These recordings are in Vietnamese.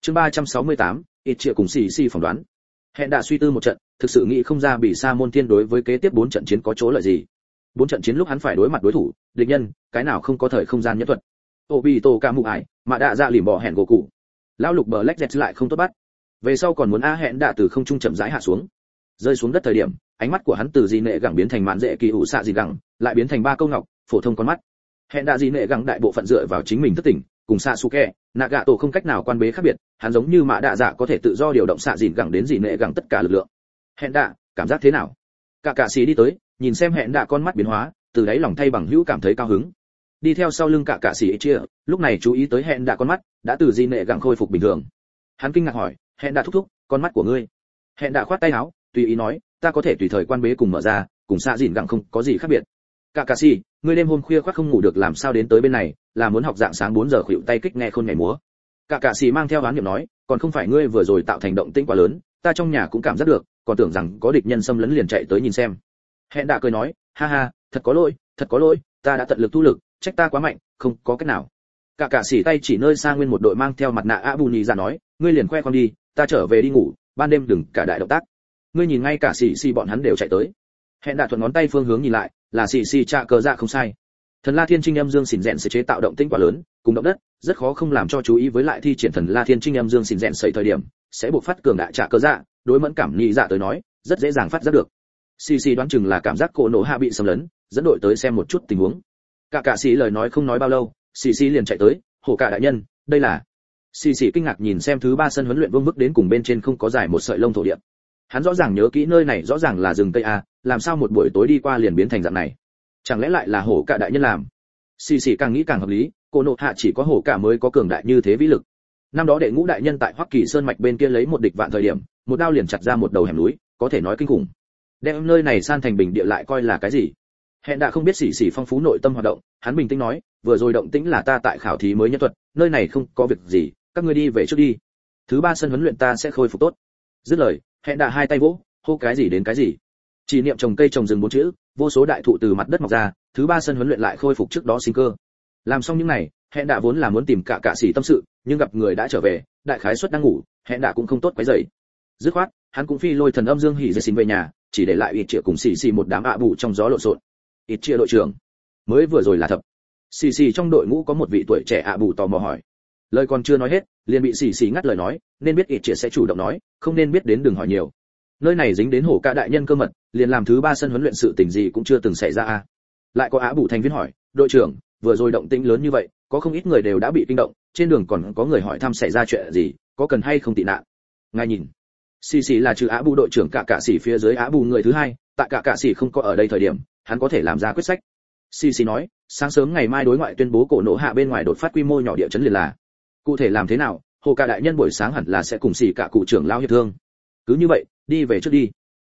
Chương 368, ít triệu cùng xì xì phỏng đoán. Hẹn đã suy tư một trận, thực sự nghĩ không ra bị Sa Môn Thiên đối với kế tiếp 4 trận chiến có chỗ lợi gì. 4 trận chiến lúc hắn phải đối mặt đối thủ, địch nhân, cái nào không có thời không gian nhẫn thuật. Obito cả mụ ải, mà đã ra lìm bỏ hẹn gỗ cụ. Lão lục Black Jet lại không tốt bắt. Về sau còn muốn hẹn đã từ không trung chậm rãi hạ xuống. Rơi xuống đất thời điểm, ánh mắt của hắn từ dị nệ gẳng biến thành mạn dễ kỳ hữu xạ dị gẳng, lại biến thành ba câu ngọc, phổ thông con mắt. Hẹn đã dị nệ gẳng đại bộ phận dựa vào chính mình thức tỉnh, cùng Sasuke, Nagato không cách nào quan bế khác biệt, hắn giống như mã đạ dạ có thể tự do điều động xạ dìn gẳng đến dị nệ gẳng tất cả lực lượng. Hẹn đạ, cảm giác thế nào? Cả sĩ đi tới, nhìn xem hẹn đạ con mắt biến hóa, từ đáy lòng thay bằng hữu cảm thấy cao hứng. Đi theo sau lưng cả sĩ chia, lúc này chú ý tới hẹn đạ con mắt, đã từ dị nệ gẳng khôi phục bình thường. Hắn kinh ngạc hỏi, hẹn đạ thúc thúc, con mắt của ngươi? Hẹn đạ khoát tay áo, tùy ý nói, ta có thể tùy thời quan bế cùng mở ra, cùng xạ dìn gẳng không có gì khác biệt. Cả sĩ, ngươi đêm hôm khuya khoác không ngủ được làm sao đến tới bên này, là muốn học dạng sáng 4 giờ khuỵu tay kích nghe khôn ngày múa. Cả sĩ mang theo đoán niệm nói, còn không phải ngươi vừa rồi tạo thành động tĩnh quá lớn, ta trong nhà cũng cảm giác được, còn tưởng rằng có địch nhân xâm lấn liền chạy tới nhìn xem. Hẹn đã cười nói, ha ha, thật có lỗi, ta đã tận lực thu lực, trách ta quá mạnh, không có cách nào. Cả sĩ tay chỉ nơi xa nguyên một đội mang theo mặt nạ Abu Nhị ra nói, ngươi liền khoe khoang đi, ta trở về đi ngủ, ban đêm đừng cả đại động tác. Ngươi nhìn ngay cả sĩ bọn hắn đều chạy tới. Hẹn đã thuận ngón tay phương hướng nhìn lại, là sĩ trạ cờ dạ không sai. Thần La Thiên Trinh Âm Dương xỉn rèn sẽ chế tạo động tĩnh quá lớn, cùng động đất, rất khó không làm cho chú ý với lại thi triển Thần La Thiên Trinh Âm Dương xỉn rèn sẩy thời điểm, sẽ bộc phát cường đại trả cơ dạ, đối mẫn cảm nhị dạ tới nói, rất dễ dàng phát giác được. CC đoán chừng là cảm giác cổ nổ hạ bị xâm lấn, dẫn đội tới xem một chút tình huống. Cả sĩ lời nói không nói bao lâu, CC liền chạy tới, "Hổ cả đại nhân, đây là." CC kinh ngạc nhìn xem thứ 3 sân huấn luyện vương vức đến cùng bên trên không có dài một sợi lông thổ địa. Hắn rõ ràng nhớ kỹ nơi này rõ ràng là rừng cây a, làm sao một buổi tối đi qua liền biến thành dạng này? Chẳng lẽ lại là hổ cả đại nhân làm? Xì càng nghĩ càng hợp lý, cô nộ hạ chỉ có hổ cả mới có cường đại như thế vĩ lực. Năm đó đệ ngũ đại nhân tại Hoắc Kỳ Sơn mạch bên kia lấy một địch vạn thời điểm, một đao liền chặt ra một đầu hẻm núi, có thể nói kinh khủng. Đem nơi này san thành bình địa lại coi là cái gì? Hẹn đã không biết xì phong phú nội tâm hoạt động, hắn bình tĩnh nói, vừa rồi động tĩnh là ta tại khảo thí mới nhân thuật, nơi này không có việc gì, các ngươi đi về trước đi. Thứ 3 sân huấn luyện ta sẽ khôi phục tốt. Dứt lời, hẹn đã hai tay vỗ, hô cái gì đến cái gì. Chỉ niệm trồng cây trồng rừng 4 chữ, vô số đại thụ từ mặt đất mọc ra, thứ 3 sân huấn luyện lại khôi phục trước đó sinh cơ. Làm xong những này, hẹn đã vốn là muốn tìm cả sĩ tâm sự, nhưng gặp người đã trở về, đại khái suất đang ngủ, hẹn đã cũng không tốt quấy rầy. Dứt khoát, hắn cũng phi lôi thần âm dương hỉ dây xin về nhà, chỉ để lại ít triệu cùng xì một đám bù trong gió lộn xộn. Ít triệu đội trưởng, mới vừa rồi là thập. Xì trong đội ngũ có một vị tuổi trẻ bù tò mò hỏi. Lời còn chưa nói hết, liền bị xì ngắt lời nói, nên biết ít triệu sẽ chủ động nói, không nên biết đến đừng hỏi nhiều. Nơi này dính đến hổ cả đại nhân cơ mật, liền làm thứ 3 sân huấn luyện sự tình gì cũng chưa từng xảy ra a. Lại có bù thành viên hỏi, đội trưởng, vừa rồi động tĩnh lớn như vậy, có không ít người đều đã bị kinh động, trên đường còn có người hỏi thăm xảy ra chuyện gì, có cần hay không tị nạn. Ngài nhìn, xì là trừ bù đội trưởng cả sĩ phía dưới bù người thứ hai, tại cả sĩ không có ở đây thời điểm, hắn có thể làm ra quyết sách. Xì nói, sáng sớm ngày mai đối ngoại tuyên bố cổ nổ hạ bên ngoài đột phát quy mô nhỏ địa chấn liền là. Cụ thể làm thế nào, hồ cả đại nhân buổi sáng hẳn là sẽ cùng xì cả cụ trưởng lao hiệp thương. Cứ như vậy, đi về trước đi.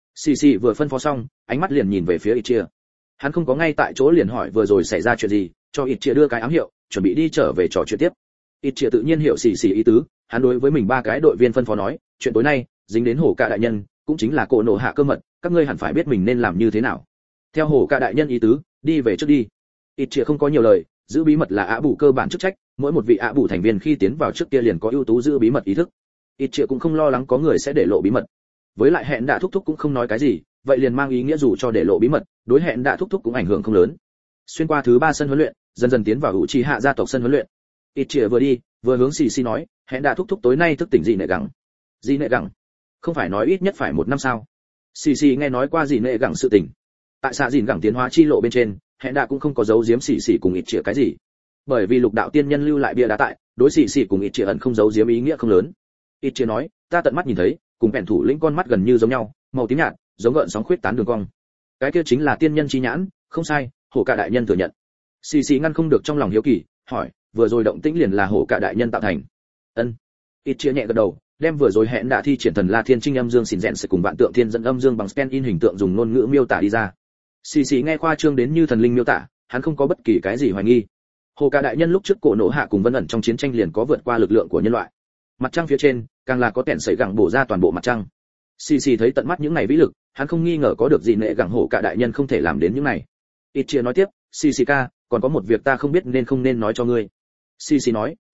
Xì vừa phân phó xong, ánh mắt liền nhìn về phía Ichia. Hắn không có ngay tại chỗ liền hỏi vừa rồi xảy ra chuyện gì, cho Ichia đưa cái ám hiệu, chuẩn bị đi trở về trò chuyện tiếp. Ichia tự nhiên hiểu xì ý tứ, hắn đối với mình 3 cái đội viên phân phó nói, chuyện tối nay dính đến hổ cả đại nhân, cũng chính là cổ nổ hạ cơ mật, các ngươi hẳn phải biết mình nên làm như thế nào. Theo hổ cả đại nhân ý tứ, đi về trước đi. Ichia không có nhiều lời, giữ bí mật là bù cơ bản chức trách, mỗi một vị bù thành viên khi tiến vào trước kia liền có ưu tú giữ bí mật ý thức. Ichia cũng không lo lắng có người sẽ để lộ bí mật. Với lại hẹn đã thúc thúc cũng không nói cái gì, vậy liền mang ý nghĩa dù cho để lộ bí mật, đối hẹn đã thúc thúc cũng ảnh hưởng không lớn. Xuyên qua thứ 3 sân huấn luyện, dần dần tiến vào Uchiha gia tộc sân huấn luyện. Ichia vừa đi, vừa hướng xì nói, hẹn đã thúc thúc tối nay thức tỉnh gì nệ gẳng. Gì nệ gẳng? Không phải nói ít nhất phải 1 năm sao? Xì nghe nói qua gì nệ gẳng sự tình. Tại xạ dìn gẳng tiến hóa chi lộ bên trên, hẹn đã cũng không có giấu giếm xì cùng Ichia cái gì. Bởi vì lục đạo tiên nhân lưu lại bia đá tại, đối xì cùng Ichia ẩn không giấu giếm ý nghĩa không lớn. Ichia nói, ta tận mắt nhìn thấy, cùng bèn thủ lĩnh con mắt gần như giống nhau, màu tím nhạt, giống gợn sóng khuyết tán đường cong. Cái kia chính là tiên nhân chi nhãn, không sai, hổ cả đại nhân thừa nhận. Xì ngăn không được trong lòng hiếu kỳ, hỏi, vừa rồi động tĩnh liền là hổ cả đại nhân tạo thành. Ân. Ichia nhẹ gật đầu, đem vừa rồi hẹn đã thi triển thần La Thiên Trinh Âm Dương xỉn rèn sẽ cùng vạn tượng thiên dẫn âm dương bằng scan in hình tượng dùng ngôn ngữ miêu tả đi ra. Xì nghe khoa trương đến như thần linh miêu tả, hắn không có bất kỳ cái gì hoài nghi. Hổ cả đại nhân lúc trước cổ nổ hạ cùng Vân ẩn trong chiến tranh liền có vượt qua lực lượng của nhân loại. Mặt trăng phía trên, càng là có kẹn sẩy gẳng bổ ra toàn bộ mặt trăng. Xì thấy tận mắt những này vĩ lực, hắn không nghi ngờ có được gì nệ gẳng hổ cả đại nhân không thể làm đến những này. Ichia nói tiếp, Xì ca, còn có một việc ta không biết nên không nên nói cho ngươi. Xì nói,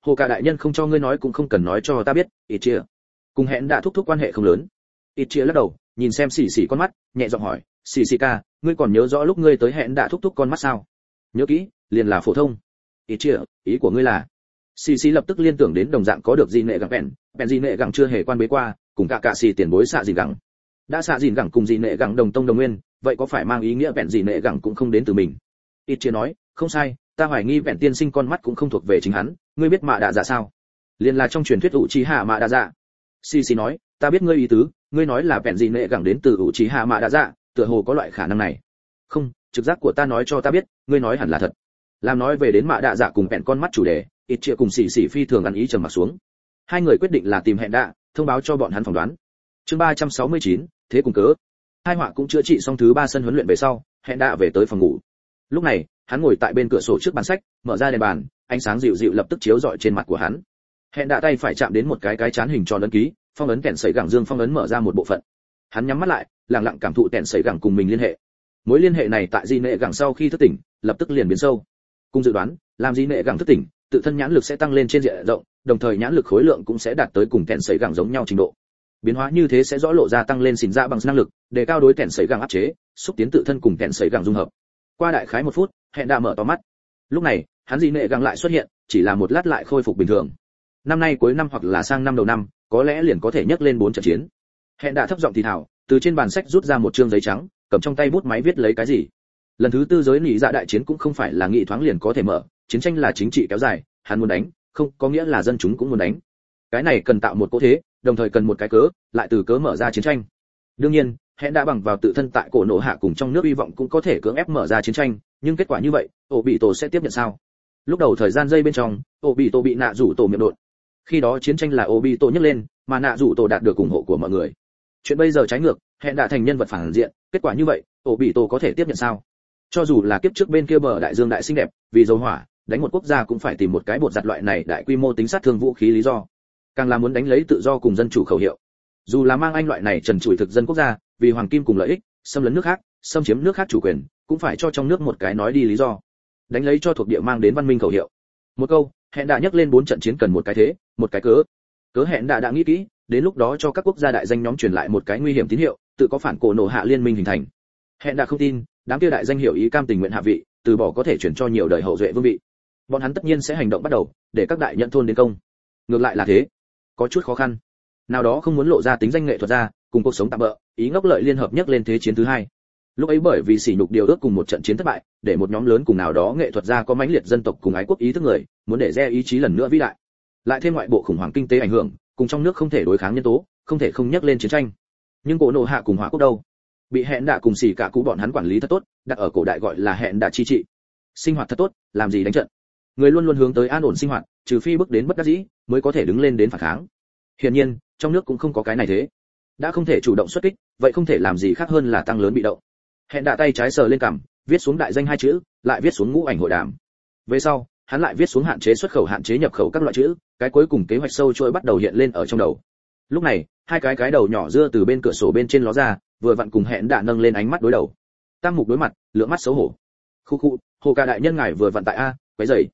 hồ cả đại nhân không cho ngươi nói cũng không cần nói cho ta biết. Ít chia cùng hẹn đã thúc thúc quan hệ không lớn. Ít chia lắc đầu, nhìn xem xì xì con mắt, nhẹ giọng hỏi, xì xì ca, ngươi còn nhớ rõ lúc ngươi tới hẹn đã thúc thúc con mắt sao? Nhớ kỹ, liền là phổ thông. Ít chia, ý của ngươi là? Xì xì lập tức liên tưởng đến đồng dạng có được gì nệ gẳng bèn gì nệ gẳng chưa hề quan bế qua, cùng cả xì tiền bối xạ gì gẳng. Đã xạ gìn gẳng cùng gì nệ gẳng đồng tông đồng nguyên, vậy có phải mang ý nghĩa vẹn gì nệ gẳng cũng không đến từ mình? Ít chia nói, không sai, ta hoài nghi vẹn tiên sinh con mắt cũng không thuộc về chính hắn, ngươi biết mạ đạ dạ sao? Liên là trong truyền thuyết ủ trí hạ mạ đạ dạ. Xì nói, ta biết ngươi ý tứ, ngươi nói là vẹn gì nệ gẳng đến từ ủ trí hạ mạ đạ dạ, tựa hồ có loại khả năng này. Không, trực giác của ta nói cho ta biết, ngươi nói hẳn là thật. Làm nói về đến mạ đạ dạ cùng vẹn con mắt chủ đề, ít chia cùng xì phi thường ăn ý trầm mặt xuống. Hai người quyết định là tìm hẹn đạ, thông báo cho bọn hắn phỏng đoán. Chương 369, thế cùng cớ. Hai họa cũng chữa trị xong thứ 3 sân huấn luyện về sau, hẹn đạ về tới phòng ngủ. Lúc này, hắn ngồi tại bên cửa sổ trước bàn sách, mở ra đèn bàn, ánh sáng dịu dịu lập tức chiếu rọi trên mặt của hắn. Hẹn đạ tay phải chạm đến một cái chán hình tròn ấn ký, phong ấn kẹn sẩy gẳng dương phong ấn mở ra một bộ phận. Hắn nhắm mắt lại, lặng lặng cảm thụ kẹn sẩy gẳng cùng mình liên hệ. Mối liên hệ này tại di nệ gẳng sau khi thức tỉnh, lập tức liền biến sâu. Cùng dự đoán, làm di nệ gẳng thức tỉnh, tự thân nhãn lực sẽ tăng lên trên diện rộng, đồng thời nhãn lực khối lượng cũng sẽ đạt tới cùng kẹn sẩy gẳng giống nhau trình độ. Biến hóa như thế sẽ rõ lộ ra tăng lên xỉn ra bằng năng lực, đề cao đối kẹn sẩy gẳng áp chế, xúc tiến tự thân cùng kẹn sẩy gẳng dung hợp. Qua đại khái 1 phút, hẹn đã mở to mắt. Lúc này, hắn dị nệ gẳng lại xuất hiện, chỉ là một lát lại khôi phục bình thường. Năm nay cuối năm hoặc là sang năm đầu năm, có lẽ liền có thể nhấc lên 4 trận chiến. Hẹn đã thấp giọng thì thào, từ trên bàn sách rút ra một trương giấy trắng, cầm trong tay bút máy viết lấy cái gì. Lần thứ 4 giới nỉ dạ đại chiến cũng không phải là nghị thoáng liền có thể mở, chiến tranh là chính trị kéo dài, hắn muốn đánh, không có nghĩa là dân chúng cũng muốn đánh. Cái này cần tạo một cỗ thế, đồng thời cần một cái cớ, lại từ cớ mở ra chiến tranh. Đương nhiên, hẹn đã bằng vào tự thân tại cổ nổ hạ cùng trong nước hy vọng cũng có thể cưỡng ép mở ra chiến tranh, nhưng kết quả như vậy, ổ bị tổ sẽ tiếp nhận sao? Lúc đầu thời gian giây bên trong, ổ bị tổ bị nạ rủ tổ miệng đột. Khi đó chiến tranh là ổ bị tổ nhấc lên, mà nạ rủ tổ đạt được ủng hộ của mọi người. Chuyện bây giờ trái ngược, hẹn đã thành nhân vật phản diện, kết quả như vậy, ổ bị tổ có thể tiếp nhận sao? Cho dù là kiếp trước bên kia bờ đại dương đại xinh đẹp, vì dầu hỏa, đánh một quốc gia cũng phải tìm một cái bột giặt loại này đại quy mô tính sát thương vũ khí lý do. Càng là muốn đánh lấy tự do cùng dân chủ khẩu hiệu. Dù là mang anh loại này trần trụi thực dân quốc gia, vì hoàng kim cùng lợi ích, xâm lấn nước khác, xâm chiếm nước khác chủ quyền, cũng phải cho trong nước một cái nói đi lý do. Đánh lấy cho thuộc địa mang đến văn minh khẩu hiệu. Một câu, hẹn đã nhắc lên 4 trận chiến cần một cái thế, một cái cớ. Cớ hẹn đã nghĩ kỹ, đến lúc đó cho các quốc gia đại danh nhóm truyền lại một cái nguy hiểm tín hiệu, tự có phản cổ nổ hạ liên minh hình thành. Hẹn đã không tin, đám kia đại danh hiểu ý cam tình nguyện hạ vị, từ bỏ có thể chuyển cho nhiều đời hậu duệ vương vị. Bọn hắn tất nhiên sẽ hành động bắt đầu, để các đại nhận thôn đến công. Ngược lại là thế, có chút khó khăn. Nào đó không muốn lộ ra tính danh nghệ thuật ra, cùng cuộc sống tạm bợ, ý ngốc lợi liên hợp nhất lên thế chiến thứ 2. Lúc ấy bởi vì sỉ nhục điều ước cùng một trận chiến thất bại, để một nhóm lớn cùng nào đó nghệ thuật gia có mãnh liệt dân tộc cùng ái quốc ý thức người, muốn để re ý chí lần nữa vĩ đại. Lại thêm ngoại bộ khủng hoảng kinh tế ảnh hưởng, cùng trong nước không thể đối kháng nhân tố, không thể không nhắc lên chiến tranh. Nhưng cổ nổ hạ cùng hỏa quốc đâu? Bị hẹn đạ cùng xỉ cả cũ bọn hắn quản lý thật tốt, đặt ở cổ đại gọi là hẹn đạ chi trị. Sinh hoạt thật tốt, làm gì đánh trận? Người luôn luôn hướng tới an ổn sinh hoạt, trừ phi bước đến bất đắc dĩ, mới có thể đứng lên đến phản kháng. Hiển nhiên, trong nước cũng không có cái này thế. Đã không thể chủ động xuất kích, vậy không thể làm gì khác hơn là tăng lớn bị động. Hẹn đạ tay trái sờ lên cằm, viết xuống đại danh 2 chữ, lại viết xuống ngũ ảnh hội đàm. Về sau, hắn lại viết xuống hạn chế xuất khẩu, hạn chế nhập khẩu các loại chữ, cái cuối cùng kế hoạch sâu chuỗi bắt đầu hiện lên ở trong đầu. Lúc này, 2 cái đầu nhỏ dưa từ bên cửa sổ bên trên ló ra, vừa vặn cùng hẹn đạ nâng lên ánh mắt đối đầu. Tam mục đối mặt, lượng mắt xấu hổ. Khu, hồ ca đại nhân ngài vừa vặn tại a, quấy rầy.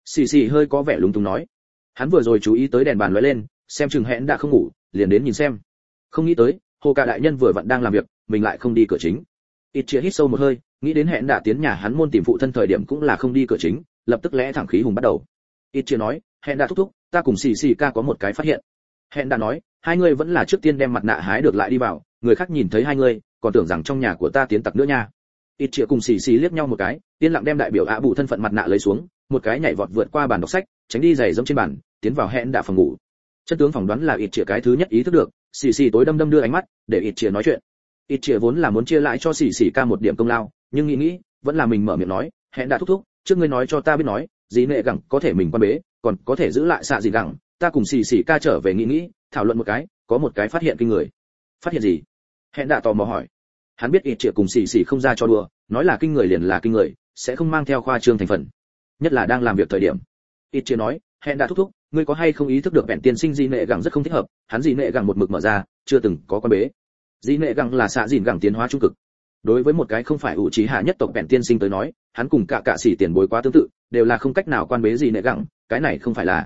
Xì hơi có vẻ lúng túng nói. Hắn vừa rồi chú ý tới đèn bàn lóe lên, xem chừng hẹn đã không ngủ, liền đến nhìn xem. Không nghĩ tới, hồ ca đại nhân vừa vặn đang làm việc, mình lại không đi cửa chính. Ít chia hít sâu một hơi, nghĩ đến hẹn đã tiến nhà hắn môn tìm phụ thân thời điểm cũng là không đi cửa chính, lập tức lẽ thẳng khí hùng bắt đầu. Ít chia nói, hẹn đã thúc thúc, ta cùng xì ca có một cái phát hiện. Hẹn đã nói, hai người vẫn là trước tiên đem mặt nạ hái được lại đi vào, người khác nhìn thấy hai người, còn tưởng rằng trong nhà của ta tiến tặc nữa nha. Ít chia cùng xì liếc nhau một cái, tiên lặng đem đại biểu ạ bù thân phận mặt nạ lấy xuống, một cái nhảy vọt vượt qua bàn đọc sách, tránh đi giày giống trên bàn, tiến vào hẹn đã phòng ngủ. Chân tướng phỏng đoán là ít chia cái thứ nhất ý thức được, xì tối đâm đưa ánh mắt, để ít chia nói chuyện. Ít chia vốn là muốn chia lại cho xì ca một điểm công lao, nhưng nghĩ, vẫn là mình mở miệng nói, hẹn đã thúc thúc, trước ngươi nói cho ta biết nói, gì nệ gẳng có thể mình quan bế, còn có thể giữ lại xạ gì gẳng, ta cùng xì ca trở về nghĩ, thảo luận một cái, có một cái phát hiện kinh người. Phát hiện gì? Hẹn đã tò mò hỏi. Hắn biết ít chia cùng xì không ra cho đùa, nói là kinh người liền là kinh người, sẽ không mang theo khoa trương thành phần, nhất là đang làm việc thời điểm. Ít chia nói, hẹn đã thúc thúc, ngươi có hay không ý thức được bèn tiên sinh di nệ gẳng rất không thích hợp, hắn di nệ gẳng một mực mở ra, chưa từng có quan bế. Di nệ gẳng là xạ dìn gẳng tiến hóa trung cực. Đối với một cái không phải ủ trí hạ nhất tộc bèn tiên sinh tới nói, hắn cùng cả sĩ tiền bối quá tương tự, đều là không cách nào quan bế di nệ gẳng, cái này không phải là.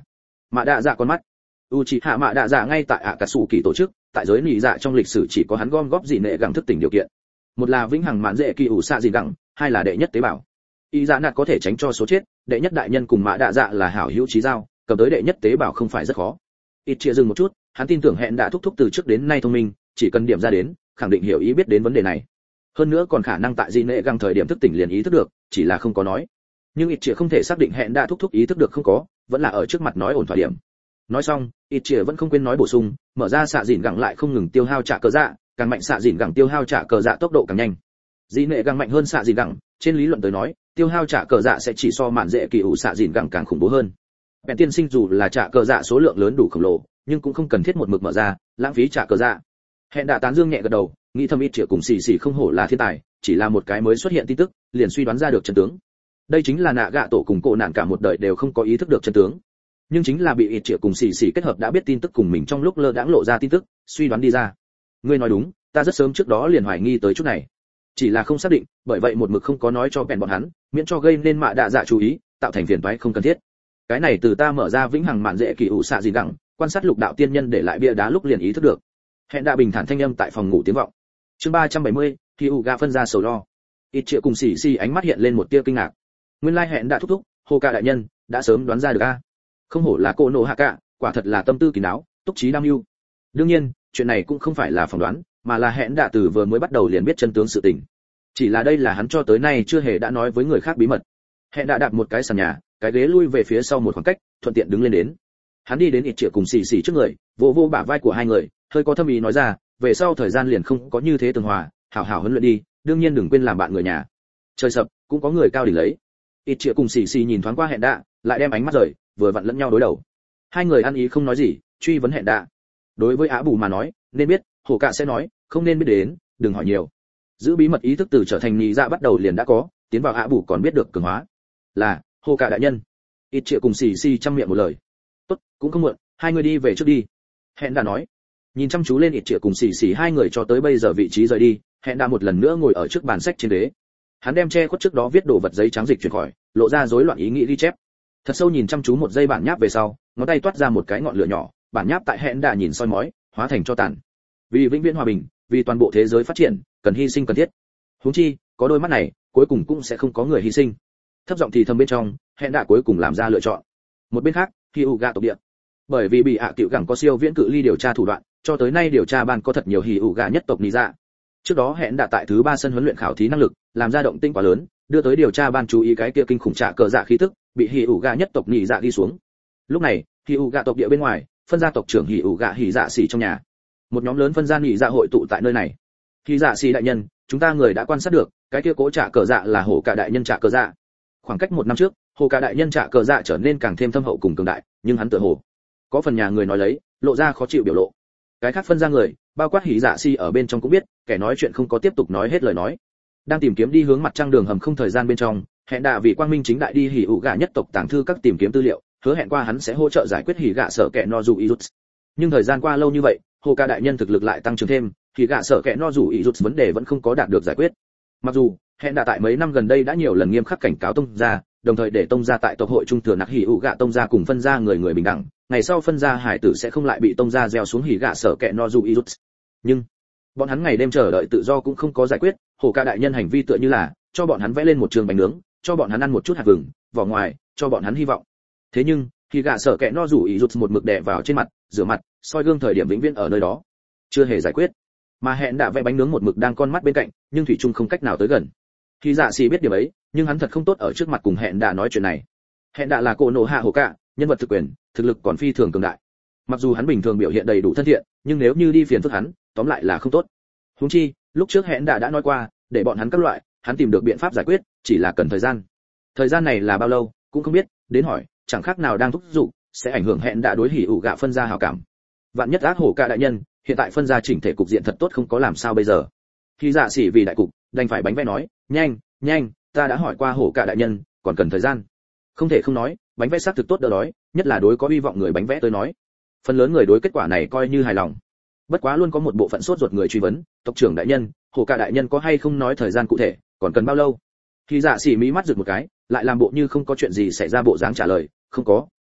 Mạ Đạ Dạ con mắt. Uchiha Mạ Đạ Dạ ngay tại Akatsuki tổ chức, tại giới nị dạ trong lịch sử chỉ có hắn gom góp dị nệ gẳng thức tỉnh điều kiện. Một là vĩnh hằng mạn dễ kỳ ủ xạ dị gẳng, hai là đệ nhất tế bào. Y dạ nạt có thể tránh cho số chết, đệ nhất đại nhân cùng Mạ Đạ Dạ là hảo hữu chí giao, cầm tới đệ nhất tế bào không phải rất khó. Ít chia dừng một chút, hắn tin tưởng hẹn đã thúc thúc từ trước đến nay thông minh, chỉ cần điểm ra đến, khẳng định hiểu ý biết đến vấn đề này. Hơn nữa còn khả năng tại dị nệ gẳng thời điểm thức tỉnh liền ý thức được, chỉ là không có nói. Nhưng ít chia không thể xác định hẹn đã thúc thúc ý thức được không có, vẫn là ở trước mặt nói ổn thỏa điểm. Nói xong, ít chia vẫn không quên nói bổ sung, mở ra xạ dịn gẳng lại không ngừng tiêu hao trả cờ dạ, càng mạnh xạ dịn gẳng tiêu hao trả cờ dạ tốc độ càng nhanh. Dị nệ gẳng mạnh hơn xạ dịn gẳng, trên lý luận tới nói, tiêu hao trả cờ dạ sẽ chỉ so mạn dễ kỳ ủ xạ dịn gẳng càng khủng bố hơn. Bèn tiên sinh dù là trả cờ dạ số lượng lớn đủ khổng lồ, nhưng cũng không cần thiết một mực mở ra, lãng phí trả cờ dạ. Hẹn đã tán dương nhẹ gật đầu, nghĩ thầm ít triệu cùng xì xì không hổ là thiên tài, chỉ là một cái mới xuất hiện tin tức, liền suy đoán ra được chân tướng. Đây chính là nạ gạ tổ cùng cổ nạn cả một đời đều không có ý thức được chân tướng. Nhưng chính là bị ít triệu cùng xì xì kết hợp đã biết tin tức cùng mình trong lúc lơ đãng lộ ra tin tức, suy đoán đi ra. Ngươi nói đúng, ta rất sớm trước đó liền hoài nghi tới chút này, chỉ là không xác định, bởi vậy một mực không có nói cho bèn bọn hắn, miễn cho gây nên Mạ Đạ Dạ chú ý, tạo thành phiền toái không cần thiết. Cái này từ ta mở ra vĩnh hằng mạn dễ kỳ ủ xạ gì gẳng, quan sát lục đạo tiên nhân để lại bia đá lúc liền ý thức được. Hẹn đã bình thản thanh âm tại phòng ngủ tiếng vọng. Chương 370, khi Uga phân ra sầu lo. Ít triệu cùng xì xì ánh mắt hiện lên một tia kinh ngạc. Nguyên lai hẹn đã thúc thúc, Hồ Ca đại nhân đã sớm đoán ra được a. Không hổ là cô nộ hạ cả, quả thật là tâm tư kín đáo, túc trí đam mưu. Đương nhiên, chuyện này cũng không phải là phỏng đoán, mà là hẹn đã từ vừa mới bắt đầu liền biết chân tướng sự tình. Chỉ là đây là hắn cho tới nay chưa hề đã nói với người khác bí mật. Hẹn đã đạp một cái sàn nhà, cái ghế lui về phía sau một khoảng cách, thuận tiện đứng lên đến. Hắn đi đến ít triệu cùng xì xì trước người, vỗ vỗ bả vai của hai người, hơi có thâm ý nói ra, về sau thời gian liền không có như thế tường hòa, hảo hảo huấn luyện đi, đương nhiên đừng quên làm bạn người nhà. Trời sập, cũng có người cao đỉnh lấy. Ít triệu cùng xì xì nhìn thoáng qua hẹn đã, lại đem ánh mắt rời, vừa vặn lẫn nhau đối đầu. Hai người ăn ý không nói gì, truy vấn hẹn đã. Đối với Á Bù mà nói, nên biết, Hổ Cạ sẽ nói, không nên biết đến, đừng hỏi nhiều. Giữ bí mật ý thức từ trở thành nhị dạ bắt đầu liền đã có, tiến vào Á Bù còn biết được cường hóa. Là, Hổ Cạ đại nhân. Ít triệu cùng xì xì trăm miệng một lời. Tốt, cũng không muộn, hai người đi về trước đi. Hẹn đã nói. Nhìn chăm chú lên ít triệu cùng xì xì hai người cho tới bây giờ vị trí rời đi, hẹn đã một lần nữa ngồi ở trước bàn sách trên ghế. Hắn đem che khuất trước đó viết đồ vật giấy trắng dịch chuyển khỏi, lộ ra rối loạn ý nghĩ ghi chép. Thật sâu nhìn chăm chú một giây bản nháp về sau, ngón tay toát ra một cái ngọn lửa nhỏ, bản nháp tại hẹn đã nhìn soi mói, hóa thành cho tàn. Vì vĩnh viễn hòa bình, vì toàn bộ thế giới phát triển, cần hy sinh cần thiết. Huống chi, có đôi mắt này, cuối cùng cũng sẽ không có người hy sinh. Thấp giọng thì thầm bên trong, hẹn đã cuối cùng làm ra lựa chọn. Một bên khác, Hyuga tộc địa. Bởi vì bị cựu gẳng có siêu viễn cự ly điều tra thủ đoạn, cho tới nay điều tra ban có thật nhiều Hyuga nhất tộc nị dạ. Trước đó hẹn đã tại thứ 3 sân huấn luyện khảo thí năng lực, làm ra động tĩnh quá lớn, đưa tới điều tra ban chú ý cái kia kinh khủng trạ cờ dạ khí tức, bị Hyuga nhất tộc nị dạ đi xuống. Lúc này, Hyuga tộc địa bên ngoài, phân gia tộc trưởng Hyuga Hỉ Dạ Sĩ trong nhà. Một nhóm lớn phân gia nị dạ hội tụ tại nơi này. Hỉ Dạ Sĩ đại nhân, chúng ta người đã quan sát được, cái kia cố trạ cờ dạ là Hổ Cả đại nhân trạ cờ dạ. Khoảng cách 1 năm trước, Hổ Cả đại nhân trạ cờ dạ trở nên càng thêm thâm hậu cùng cường đại, nhưng hắn tựa hồ có phần nhà người nói lấy, lộ ra khó chịu biểu lộ. Cái khác phân gia người, bao quát Hỉ Dạ Sĩ ở bên trong cũng biết, kẻ nói chuyện không có tiếp tục nói hết lời nói. Đang tìm kiếm đi hướng mặt trăng đường hầm không thời gian bên trong, hẹn đã vì quang minh chính đại đi Hyuga nhất tộc tàng thư các tìm kiếm tư liệu, hứa hẹn qua hắn sẽ hỗ trợ giải quyết hỉ gạ sở kẻ no dù Izuts. Nhưng thời gian qua lâu như vậy, Hồ Ca đại nhân thực lực lại tăng trưởng thêm, hỉ gạ sở kẻ no dù Izuts vấn đề vẫn không có đạt được giải quyết. Mặc dù hẹn đã tại mấy năm gần đây đã nhiều lần nghiêm khắc cảnh cáo tông gia, đồng thời để tông gia tại tộc hội trung thừa nặc Hyuga tông gia cùng phân gia người người bình đẳng, ngày sau phân gia hải tử sẽ không lại bị tông gia gieo xuống hỉ gạ sở kẻ no dù Izuts. Nhưng bọn hắn ngày đêm chờ đợi tự do cũng không có giải quyết, Hồ Ca đại nhân hành vi tựa như là cho bọn hắn vẽ lên một trường bánh nướng, cho bọn hắn ăn một chút hạt vừng, vỏ ngoài, cho bọn hắn hy vọng. Thế nhưng, khi gạ sở kẻ no rủ ý rụt một mực đè vào trên mặt, rửa mặt, soi gương thời điểm vĩnh viễn ở nơi đó, chưa hề giải quyết. Mà hẹn đã vẽ bánh nướng một mực đang con mắt bên cạnh, nhưng thủy chung không cách nào tới gần. Khi dạ xì biết điều ấy, nhưng hắn thật không tốt ở trước mặt cùng hẹn đã nói chuyện này. Hẹn đã là cổ nộ hạ Hồ Cả, nhân vật thực quyền, thực lực còn phi thường cường đại. Mặc dù hắn bình thường biểu hiện đầy đủ thân thiện, nhưng nếu như đi phiền phức hắn, tóm lại là không tốt. Huống chi, lúc trước hẹn đã nói qua, để bọn hắn các loại, hắn tìm được biện pháp giải quyết, chỉ là cần thời gian. Thời gian này là bao lâu, cũng không biết, đến hỏi, chẳng khác nào đang thúc giục, sẽ ảnh hưởng hẹn đã đối Hyuga phân gia hảo cảm. Vạn nhất ác Hổ Cả đại nhân, hiện tại phân gia chỉnh thể cục diện thật tốt không có làm sao bây giờ. Khi dạ sĩ vì đại cục, đành phải bánh vẽ nói, nhanh, ta đã hỏi qua Hổ Cả đại nhân, còn cần thời gian. Không thể không nói, bánh vẽ xác thực tốt đỡ đói, nhất là đối có hy vọng người bánh vẽ tới nói. Phần lớn người đối kết quả này coi như hài lòng. Bất quá luôn có một bộ phận sốt ruột người truy vấn, tộc trưởng đại nhân, Hổ Cả đại nhân có hay không nói thời gian cụ thể, còn cần bao lâu? Khi dạ sĩ mí mắt rực một cái, lại làm bộ như không có chuyện gì xảy ra bộ dáng trả lời, không có,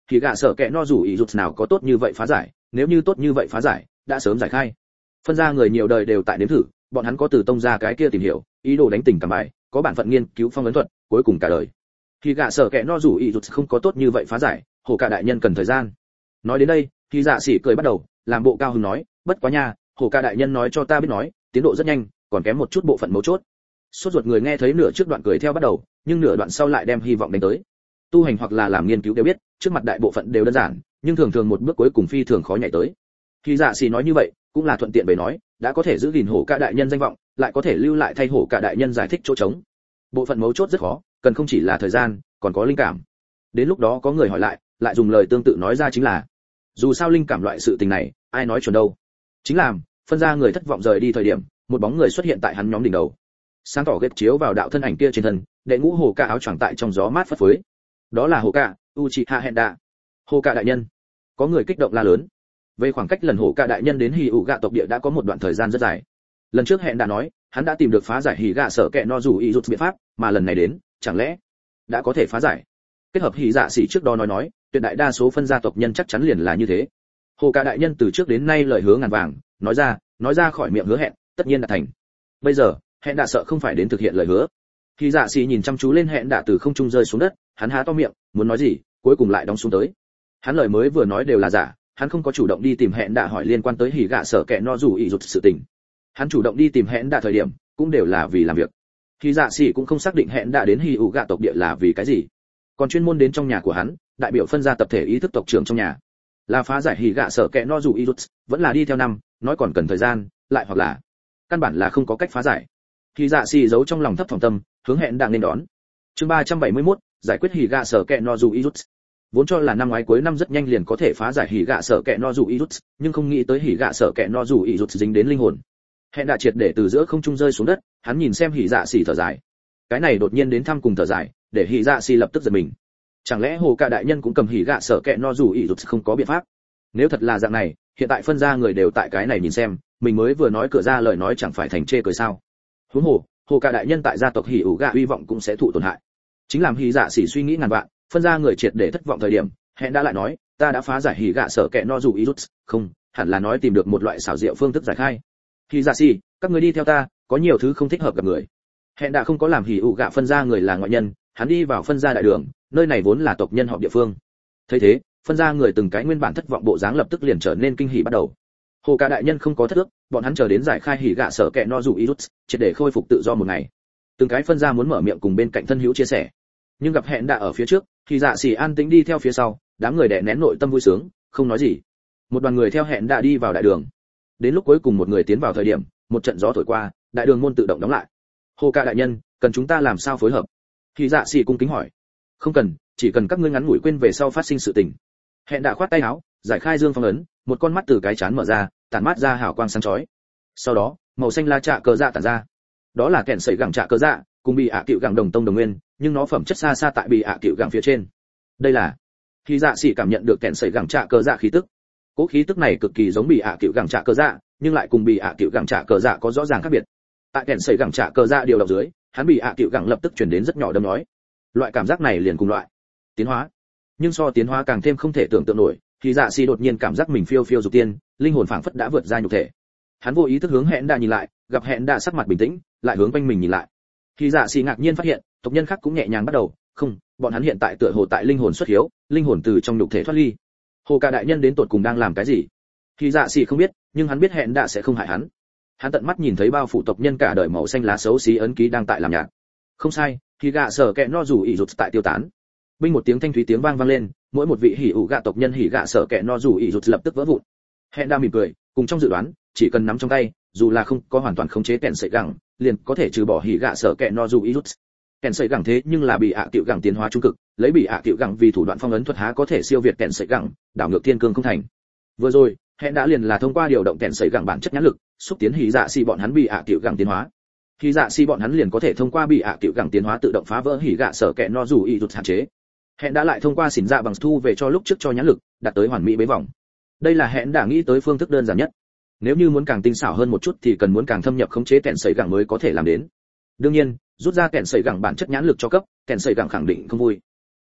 thì gạ sợ kệ no rủ ý rụt nào có tốt như vậy phá giải, nếu như tốt như vậy phá giải đã sớm giải khai. Phân ra người nhiều đời đều tại nếm thử, bọn hắn có từ tông ra cái kia tìm hiểu, ý đồ đánh tỉnh cảm bài, có bản phận nghiên cứu phong ấn thuật, cuối cùng cả đời. Thì gạ sợ kệ no rủ ý rụt không có tốt như vậy phá giải, hồ cả đại nhân cần thời gian. Nói đến đây, thì dạ sĩ cười bắt đầu, làm bộ cao hứng nói, bất quá nha, hồ cả đại nhân nói cho ta biết nói, tiến độ rất nhanh, còn kém một chút bộ phận mấu chốt. Sốt ruột người nghe thấy nửa trước đoạn cười theo bắt đầu, nhưng nửa đoạn sau lại đem hy vọng đánh tới. Tu hành hoặc là làm nghiên cứu đều biết, trước mặt đại bộ phận đều đơn giản, nhưng thường thường một bước cuối cùng phi thường khó nhảy tới. Khi dạ sĩ nói như vậy, cũng là thuận tiện bày nói, đã có thể giữ gìn hổ cả đại nhân danh vọng, lại có thể lưu lại thay hổ cả đại nhân giải thích chỗ trống. Bộ phận mấu chốt rất khó, cần không chỉ là thời gian, còn có linh cảm. Đến lúc đó có người hỏi lại dùng lời tương tự nói ra chính là, dù sao linh cảm loại sự tình này, ai nói chuẩn đâu. Chính làm, phân ra người thất vọng rời đi thời điểm, một bóng người xuất hiện tại hắn nhóm đỉnh đầu. Sáng tỏ ghét chiếu vào đạo thân ảnh kia trên thân, đệ ngũ hổ cả áo choàng tại trong gió mát phất phới. Đó là hổ cả Uchiha Henda. Hổ cả đại nhân. Có người kích động la lớn. Về khoảng cách lần hổ cả đại nhân đến hỉ ủ gạ tộc địa đã có một đoạn thời gian rất dài. Lần trước hẹn đã nói, hắn đã tìm được phá giải hỉ gạ sở kệ no rủ ý rụt biện pháp, mà lần này đến, chẳng lẽ đã có thể phá giải? Kết hợp hỉ dạ sĩ trước đó nói, tuyệt đại đa số phân gia tộc nhân chắc chắn liền là như thế. Hổ cả đại nhân từ trước đến nay lời hứa ngàn vàng, nói ra khỏi miệng hứa hẹn, tất nhiên đạt thành. Bây giờ, hẹn đã sợ không phải đến thực hiện lời hứa. Hỉ dạ sĩ nhìn chăm chú lên hẹn đã từ không trung rơi xuống đất, hắn há to miệng, muốn nói gì, cuối cùng lại đóng xuống tới. Hắn lời mới vừa nói đều là giả, hắn không có chủ động đi tìm hẹn đã hỏi liên quan tới hỉ gạ sở kệ no rủ ý rụt sự tình. Hắn chủ động đi tìm hẹn đã thời điểm, cũng đều là vì làm việc. Hỉ dạ sĩ cũng không xác định hẹn đã đến hỉ ủ gạ tộc địa là vì cái gì, còn chuyên môn đến trong nhà của hắn, đại biểu phân ra tập thể ý thức tộc trưởng trong nhà, là phá giải hỉ gạ sở kệ no rủ ý rụt, vẫn là đi theo năm, nói còn cần thời gian, lại hoặc là căn bản là không có cách phá giải. Hỉ dạ sĩ giấu trong lòng thấp thỏm tâm, hướng hẹn đã nên đón. Chương 371, giải quyết hỉ gạ sở kệ no rủ ý rụt. Vốn cho là năm ngoái cuối năm rất nhanh liền có thể phá giải hỉ gạ sở kệ no rủ ý rụt, nhưng không nghĩ tới hỉ gạ sở kệ no rủ ý rụt dính đến linh hồn. Hẹn đã triệt để từ giữa không trung rơi xuống đất, hắn nhìn xem hỉ dạ xỉ thở dài. Cái này đột nhiên đến thăm cùng thở dài, để hỉ dạ xỉ lập tức giật mình. Chẳng lẽ hồ cả đại nhân cũng cầm hỉ gạ sở kệ no rủ ý rụt không có biện pháp? Nếu thật là dạng này, hiện tại phân ra người đều tại cái này nhìn xem, mình mới vừa nói cửa ra lời nói chẳng phải thành chê cười sao? Huống hồ cả đại nhân tại gia tộc hỉ ủ gạ uy vọng cũng sẽ thụ tổn hại. Chính làm hỉ dạ xỉ suy nghĩ ngàn vạn, phân ra người triệt để thất vọng thời điểm, hẹn đã lại nói, ta đã phá giải hỉ gạ sở kệ no rủ ý rụt, không, hẳn là nói tìm được một loại xảo diệu phương thức giải khai. Hỉ dạ xỉ, các người đi theo ta, có nhiều thứ không thích hợp gặp người. Hẹn đã không có làm hỉ ủ gạ phân ra người là ngoại nhân, hắn đi vào phân gia đại đường, nơi này vốn là tộc nhân họp địa phương. Thấy thế, phân ra người từng cái nguyên bản thất vọng bộ dáng lập tức liền trở nên kinh hỉ bắt đầu. Hồ cả đại nhân không có thất ước, bọn hắn chờ đến giải khai hỉ gạ sở kệ no rủ ý rụt, triệt để khôi phục tự do một ngày. Từng cái phân ra muốn mở miệng cùng bên cạnh thân hữu chia sẻ, nhưng gặp hẹn đã ở phía trước, thì dạ xỉ an tĩnh đi theo phía sau, đám người đè nén nội tâm vui sướng, không nói gì. Một đoàn người theo hẹn đã đi vào đại đường. Đến lúc cuối cùng một người tiến vào thời điểm, một trận gió thổi qua, đại đường môn tự động đóng lại. Hồ ca đại nhân, cần chúng ta làm sao phối hợp? Thì dạ xỉ cung kính hỏi. Không cần, chỉ cần các ngươi ngắn ngủi quên về sau phát sinh sự tình. Hẹn đã khoát tay áo, giải khai dương phong ấn, một con mắt từ cái chán mở ra, tản mát ra hào quang sáng chói. Sau đó, màu xanh la trạ cờ dạ tản ra. Đó là kẻn sẩy gẳng trạ cờ dạ, cùng bị ạ cựu gẳng đồng tông đồng nguyên, nhưng nó phẩm chất xa xa tại bị ạ cựu gẳng phía trên. Đây là khi dạ xỉ cảm nhận được kẻn sẩy gẳng trạ cờ dạ khí tức. Cố khí tức này cực kỳ giống bị ạ cựu gẳng trạ cờ dạ, nhưng lại cùng bị ạ cựu gẳng trạ cờ dạ có rõ ràng khác biệt. Tại kẻn sẩy gẳng trạ cờ dạ điều động dưới, hắn bị ạ cựu gẳng lập tức chuyển đến rất nhỏ đâm nói. Loại cảm giác này liền cùng loại tiến hóa, nhưng so tiến hóa càng thêm không thể tưởng tượng nổi. Thì dạ xỉ đột nhiên cảm giác mình phiêu phiêu dục tiên, linh hồn phảng phất đã vượt ra nhục thể. Hắn vô ý thức hướng hẹn đã nhìn lại, gặp hẹn đã sắc mặt bình tĩnh, lại hướng quanh mình nhìn lại. Thì dạ xỉ ngạc nhiên phát hiện, tộc nhân khác cũng nhẹ nhàng bắt đầu, không, bọn hắn hiện tại tựa hồ tại linh hồn xuất hiếu, linh hồn từ trong nhục thể thoát ly. Hồ ca đại nhân đến tột cùng đang làm cái gì? Thì dạ xỉ không biết, nhưng hắn biết hẹn đã sẽ không hại hắn. Hắn tận mắt nhìn thấy bao phủ tộc nhân cả đời màu xanh lá xấu xí ấn ký đang tại làm nhạt. Không sai, thì gạ sở kệ no rủ ỉ rụt tại tiêu tán. Binh một tiếng thanh thúy tiếng vang vang lên, mỗi một vị hỉ ủ gạ tộc nhân hỉ gạ sở kệ no rủ ỉ rụt lập tức vỡ vụn. Hẹn đã mỉm cười, cùng trong dự đoán, chỉ cần nắm trong tay, dù là không có hoàn toàn khống chế kèn sợi gẳng, liền có thể trừ bỏ hỉ gạ sở kệ no rủ ỉ rụt. Kèn sợi gẳng thế nhưng là bị ạ tiểu gẳng tiến hóa trung cực, lấy bị ạ tiểu gẳng vì thủ đoạn phong ấn thuật há có thể siêu việt kèn sợi gẳng, đảo ngược thiên cương không thành. Vừa rồi, hẹn đã liền là thông qua điều động kèn sợi gẳng bản chất nhãn lực, xúc tiến hỉ dạ xỉ bọn hắn bị ạ tiểu gẳng tiến hóa. Hỉ dạ xỉ bọn hắn liền có thể thông qua bị ạ tiểu gẳng tiến hóa tự động phá vỡ hỉ gạ sở kệ no rủ ỉ rụt hạn chế. Hẹn đã lại thông qua xỉn dạ bằng thu về cho lúc trước cho nhãn lực, đạt tới hoàn mỹ bế vòng. Đây là hẹn đã nghĩ tới phương thức đơn giản nhất. Nếu như muốn càng tinh xảo hơn một chút thì cần muốn càng thâm nhập khống chế kèn sợi gẳng mới có thể làm đến. Đương nhiên, rút ra kèn sợi gẳng bản chất nhãn lực cho cấp, kèn sợi gẳng khẳng định không vui.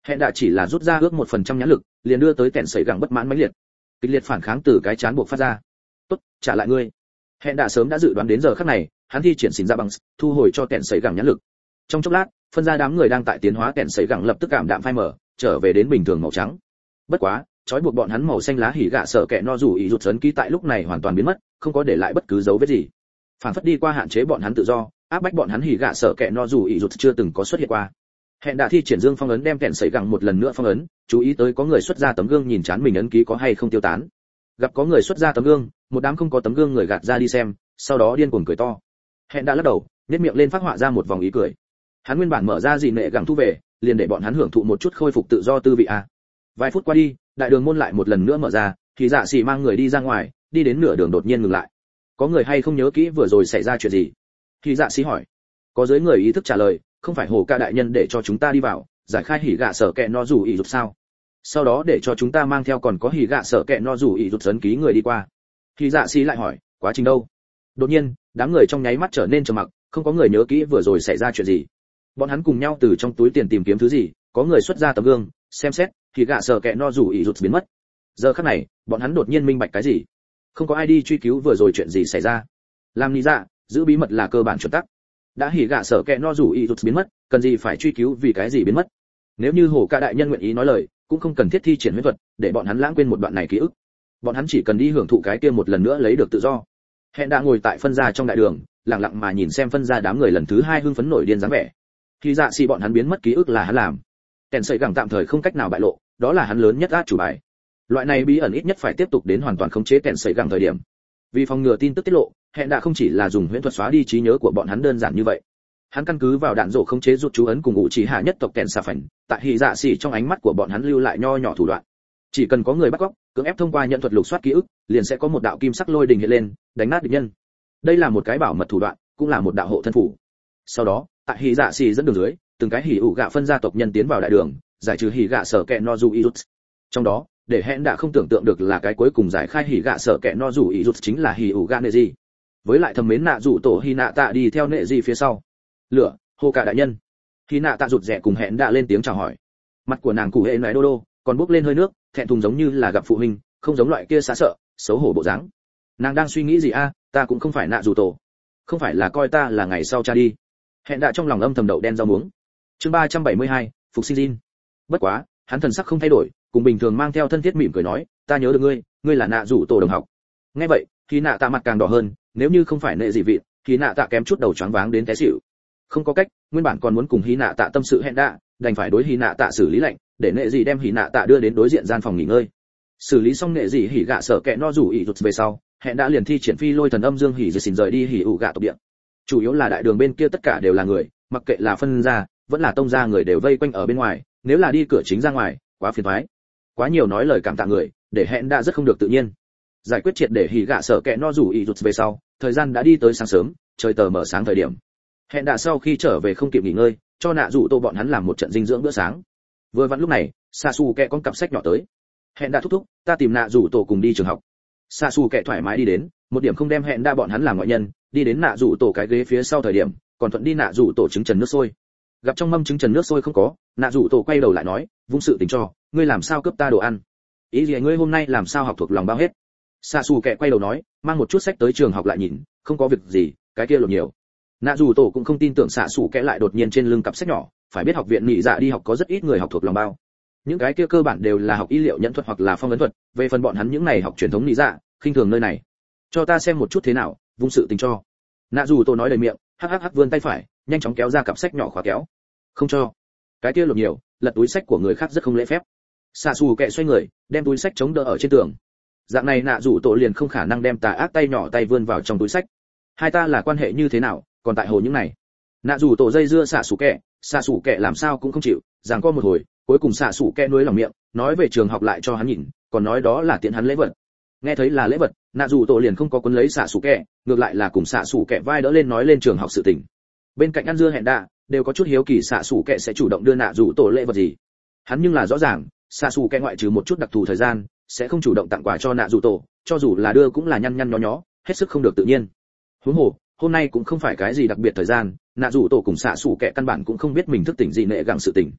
Hẹn đã chỉ là rút ra ước 1% nhãn lực, liền đưa tới kẹn sẩy gẳng bất mãn mãnh liệt. Kịch liệt phản kháng từ cái chán buộc phát ra. "Tốt, trả lại ngươi." Hẹn đã sớm đã dự đoán đến giờ khắc này, hắn thi triển xỉn ra bằng, thu hồi cho kẹn sẩy gẳng nhãn lực. Trong chốc lát, phân ra đám người đang tại tiến hóa kẹn sẩy gẳng lập tức cảm đạm phai mở, trở về đến bình thường màu trắng. Bất quá, trói buộc bọn hắn màu xanh lá hỉ gạ sợ kẹ no rủ ý rụt ấn ký tại lúc này hoàn toàn biến mất, không có để lại bất cứ dấu vết gì. Phản phất đi qua hạn chế bọn hắn tự do, áp bách bọn hắn hỉ gạ sợ kẹ no rủ ý rụt chưa từng có xuất hiện qua. Hẹn đã thi triển dương phong ấn đem kẹn sẩy gẳng một lần nữa phong ấn, chú ý tới có người xuất ra tấm gương nhìn chán mình ấn ký có hay không tiêu tán. Gặp có người xuất ra tấm gương, một đám không có tấm gương người gạt ra đi xem, sau đó điên cuồng cười to. Hẹn đã lắc đầu, nhếch miệng lên phát họa ra một vòng ý cười. Hắn nguyên bản mở ra gì nệ gẳng thu về, liền để bọn hắn hưởng thụ một chút khôi phục tự do tư vị a. Vài phút qua đi, đại đường môn lại một lần nữa mở ra, thì dạ xỉ mang người đi ra ngoài, đi đến nửa đường đột nhiên ngừng lại. Có người hay không nhớ kỹ vừa rồi xảy ra chuyện gì? Thì dạ xỉ hỏi. Có giới người ý thức trả lời, không phải hồ ca đại nhân để cho chúng ta đi vào, giải khai hỉ gạ sở kẹ no rủ ý rụt sao? Sau đó để cho chúng ta mang theo còn có hỉ gạ sở kẹ no rủ ý rụt ấn ký người đi qua. Thì dạ xỉ lại hỏi, quá trình đâu? Đột nhiên, đám người trong nháy mắt trở nên trầm mặc, không có người nhớ kỹ vừa rồi xảy ra chuyện gì. Bọn hắn cùng nhau từ trong túi tiền tìm kiếm thứ gì, có người xuất ra tấm gương, xem xét, thì gạ sở kẹ no rủ ý rụt biến mất. Giờ khắc này, bọn hắn đột nhiên minh bạch cái gì? Không có ai đi truy cứu vừa rồi chuyện gì xảy ra. Làm lý dạ, giữ bí mật là cơ bản chuẩn tắc. Đã hỉ gạ sở kẹ no rủ ý rụt biến mất, cần gì phải truy cứu vì cái gì biến mất? Nếu như hồ ca đại nhân nguyện ý nói lời, cũng không cần thiết thi triển huyễn thuật, để bọn hắn lãng quên một đoạn này ký ức. Bọn hắn chỉ cần đi hưởng thụ cái kia một lần nữa lấy được tự do. Hẹn đã ngồi tại phân gia trong đại đường, lặng lặng mà nhìn xem phân gia đám người lần thứ hai hưng phấn nổi điên dáng vẻ. Khi dạ xì bọn hắn biến mất ký ức là hắn làm. Kèn sẩy gẳng tạm thời không cách nào bại lộ, đó là hắn lớn nhất át chủ bài. Loại này bí ẩn ít nhất phải tiếp tục đến hoàn toàn khống chế kèn sẩy gẳng thời điểm. Vì phòng ngừa tin tức tiết lộ, Hẹn đã không chỉ là dùng huyễn thuật xóa đi trí nhớ của bọn hắn đơn giản như vậy. Hắn căn cứ vào đạn rổ khống chế rút chú ấn cùng ngụ chỉ hạ nhất tộc kèn xà phảnh, tại hỉ dạ xì trong ánh mắt của bọn hắn lưu lại nho nhỏ thủ đoạn. Chỉ cần có người bắt cóc, cưỡng ép thông qua nhận thuật lục soát ký ức, liền sẽ có một đạo kim sắc lôi đình hiện lên, đánh nát địch nhân. Đây là một cái bảo mật thủ đoạn, cũng là một đạo hộ thân phủ. Sau đó, tại hỉ dạ xì dẫn đường dưới, từng cái hỉ ủ gạ phân gia tộc nhân tiến vào đại đường, giải trừ hỉ gạ sở kẹ no dù irut. Trong đó, để Hẹn đã không tưởng tượng được là cái cuối cùng giải khai hỉ gạ sở kẹ no dù irut chính là hỉ ủ gạ nệ gì. Với lại thầm mến nạ dụ tổ hy nạ tạ đi theo nệ gì phía sau. Lửa, hô cả đại nhân. Hy nạ tạ rụt rè cùng Hẹn đã lên tiếng chào hỏi. Mặt của nàng cụ hệ nói đô đô, còn bốc lên hơi nước, thẹn thùng giống như là gặp phụ huynh, không giống loại kia xá sợ, xấu hổ bộ dáng. Nàng đang suy nghĩ gì a? Ta cũng không phải nạ dụ tổ, không phải là coi ta là ngày sau cha đi. Hẹn đã trong lòng âm thầm đậu đen rau muống. Chương 372, phục sinh Jin. Bất quá, hắn thần sắc không thay đổi, cùng bình thường mang theo thân thiết mỉm cười nói, ta nhớ được ngươi, ngươi là nạ dụ tổ đồng học. Nghe vậy, khi nạ tạ mặt càng đỏ hơn, nếu như không phải nệ gì vị, thì nạ tạ kém chút đầu choáng váng đến té xỉu. Không có cách, nguyên bản còn muốn cùng Hy nạ tạ tâm sự Hẹn đã, đành phải đối Hy nạ tạ xử lý lệnh, để nệ gì đem Hy nạ tạ đưa đến đối diện gian phòng nghỉ ngơi. Xử lý xong nệ gì hỉ gạ sở kẹ no rủ ý rụt về sau, Hẹn đã liền thi triển phi lôi thần âm dương hỉ xin rời đi hỉ ủ gạ tộc địa. Chủ yếu là đại đường bên kia tất cả đều là người, mặc kệ là phân gia, vẫn là tông gia người đều vây quanh ở bên ngoài, nếu là đi cửa chính ra ngoài, quá phiền toái. Quá nhiều nói lời cảm tạ người, để Hẹn đã rất không được tự nhiên. Giải quyết triệt để hỉ gạ sở kẹ no rủ ý rụt về sau, thời gian đã đi tới sáng sớm, trời tờ mở sáng thời điểm. Hẹn đã sau khi trở về không kịp nghỉ ngơi, cho nạ dụ tô bọn hắn làm một trận dinh dưỡng bữa sáng. Vừa vặn lúc này, Sasu kẹ con cặp sách nhỏ tới. Hẹn đã thúc thúc, ta tìm nạ dụ tổ cùng đi trường học. Sasu kẹ thoải mái đi đến, một điểm không đem Hẹn đã bọn hắn làm ngoại nhân, đi đến nạ dụ tổ cái ghế phía sau thời điểm, còn thuận đi nạ dụ tổ trứng trần nước sôi. Gặp trong mâm trứng trần nước sôi không có, nạ dụ tổ quay đầu lại nói, vung sự tình cho, ngươi làm sao cướp ta đồ ăn? Ý gì ngươi hôm nay làm sao học thuộc lòng bao hết? Sasu kẹ quay đầu nói, mang một chút sách tới trường học lại nhìn, không có việc gì, cái kia lột nhiều. Nạ dù tổ cũng không tin tưởng Sasu kẹ lại đột nhiên trên lưng cặp sách nhỏ, phải biết học viện nhị dạ đi học có rất ít người học thuộc lòng bao. Những cái kia cơ bản đều là học y liệu nhận thuật hoặc là phong ấn thuật, về phần bọn hắn những này học truyền thống nhị dạ, khinh thường nơi này. Cho ta xem một chút thế nào, vung sự tình cho. Nạ dù tổ nói đầy miệng, hắc hắc hắc vươn tay phải, nhanh chóng kéo ra cặp sách nhỏ khóa kéo. Không cho. Cái kia lột nhiều, lật túi sách của người khác rất không lễ phép. Sasu kẹ xoay người, đem túi sách chống đỡ ở trên tường. Dạng này nạ dù tổ liền không khả năng đem tà ác tay nhỏ tay vươn vào trong túi sách. Hai ta là quan hệ như thế nào, còn tại hồ những này. Nạ dù tổ dây dưa Sasu kẹ làm sao cũng không chịu, giằng co một hồi, cuối cùng Sasu kẹ nuối lòng miệng, nói về trường học lại cho hắn nhìn, còn nói đó là tiện hắn lễ vật. Nghe thấy là lễ vật, nạ dù tổ liền không có cuốn lấy Sasu kẹ, ngược lại là cùng Sasu kẹ vai đỡ lên nói lên trường học sự tình. Bên cạnh ăn dưa Hẹn đã, đều có chút hiếu kỳ Sasu kẹ sẽ chủ động đưa nạ dù tổ lễ vật gì. Hắn nhưng là rõ ràng, Sasu kẹ ngoại trừ một chút đặc thù thời gian, sẽ không chủ động tặng quà cho nạ dù tổ, cho dù là đưa cũng là nhăn nhăn nhó nhó, hết sức không được tự nhiên. Huống hồ, hôm nay cũng không phải cái gì đặc biệt thời gian, nạ dù tổ cùng Sasu kẹ căn bản cũng không biết mình thức tỉnh gì nệ gặng sự tỉnh.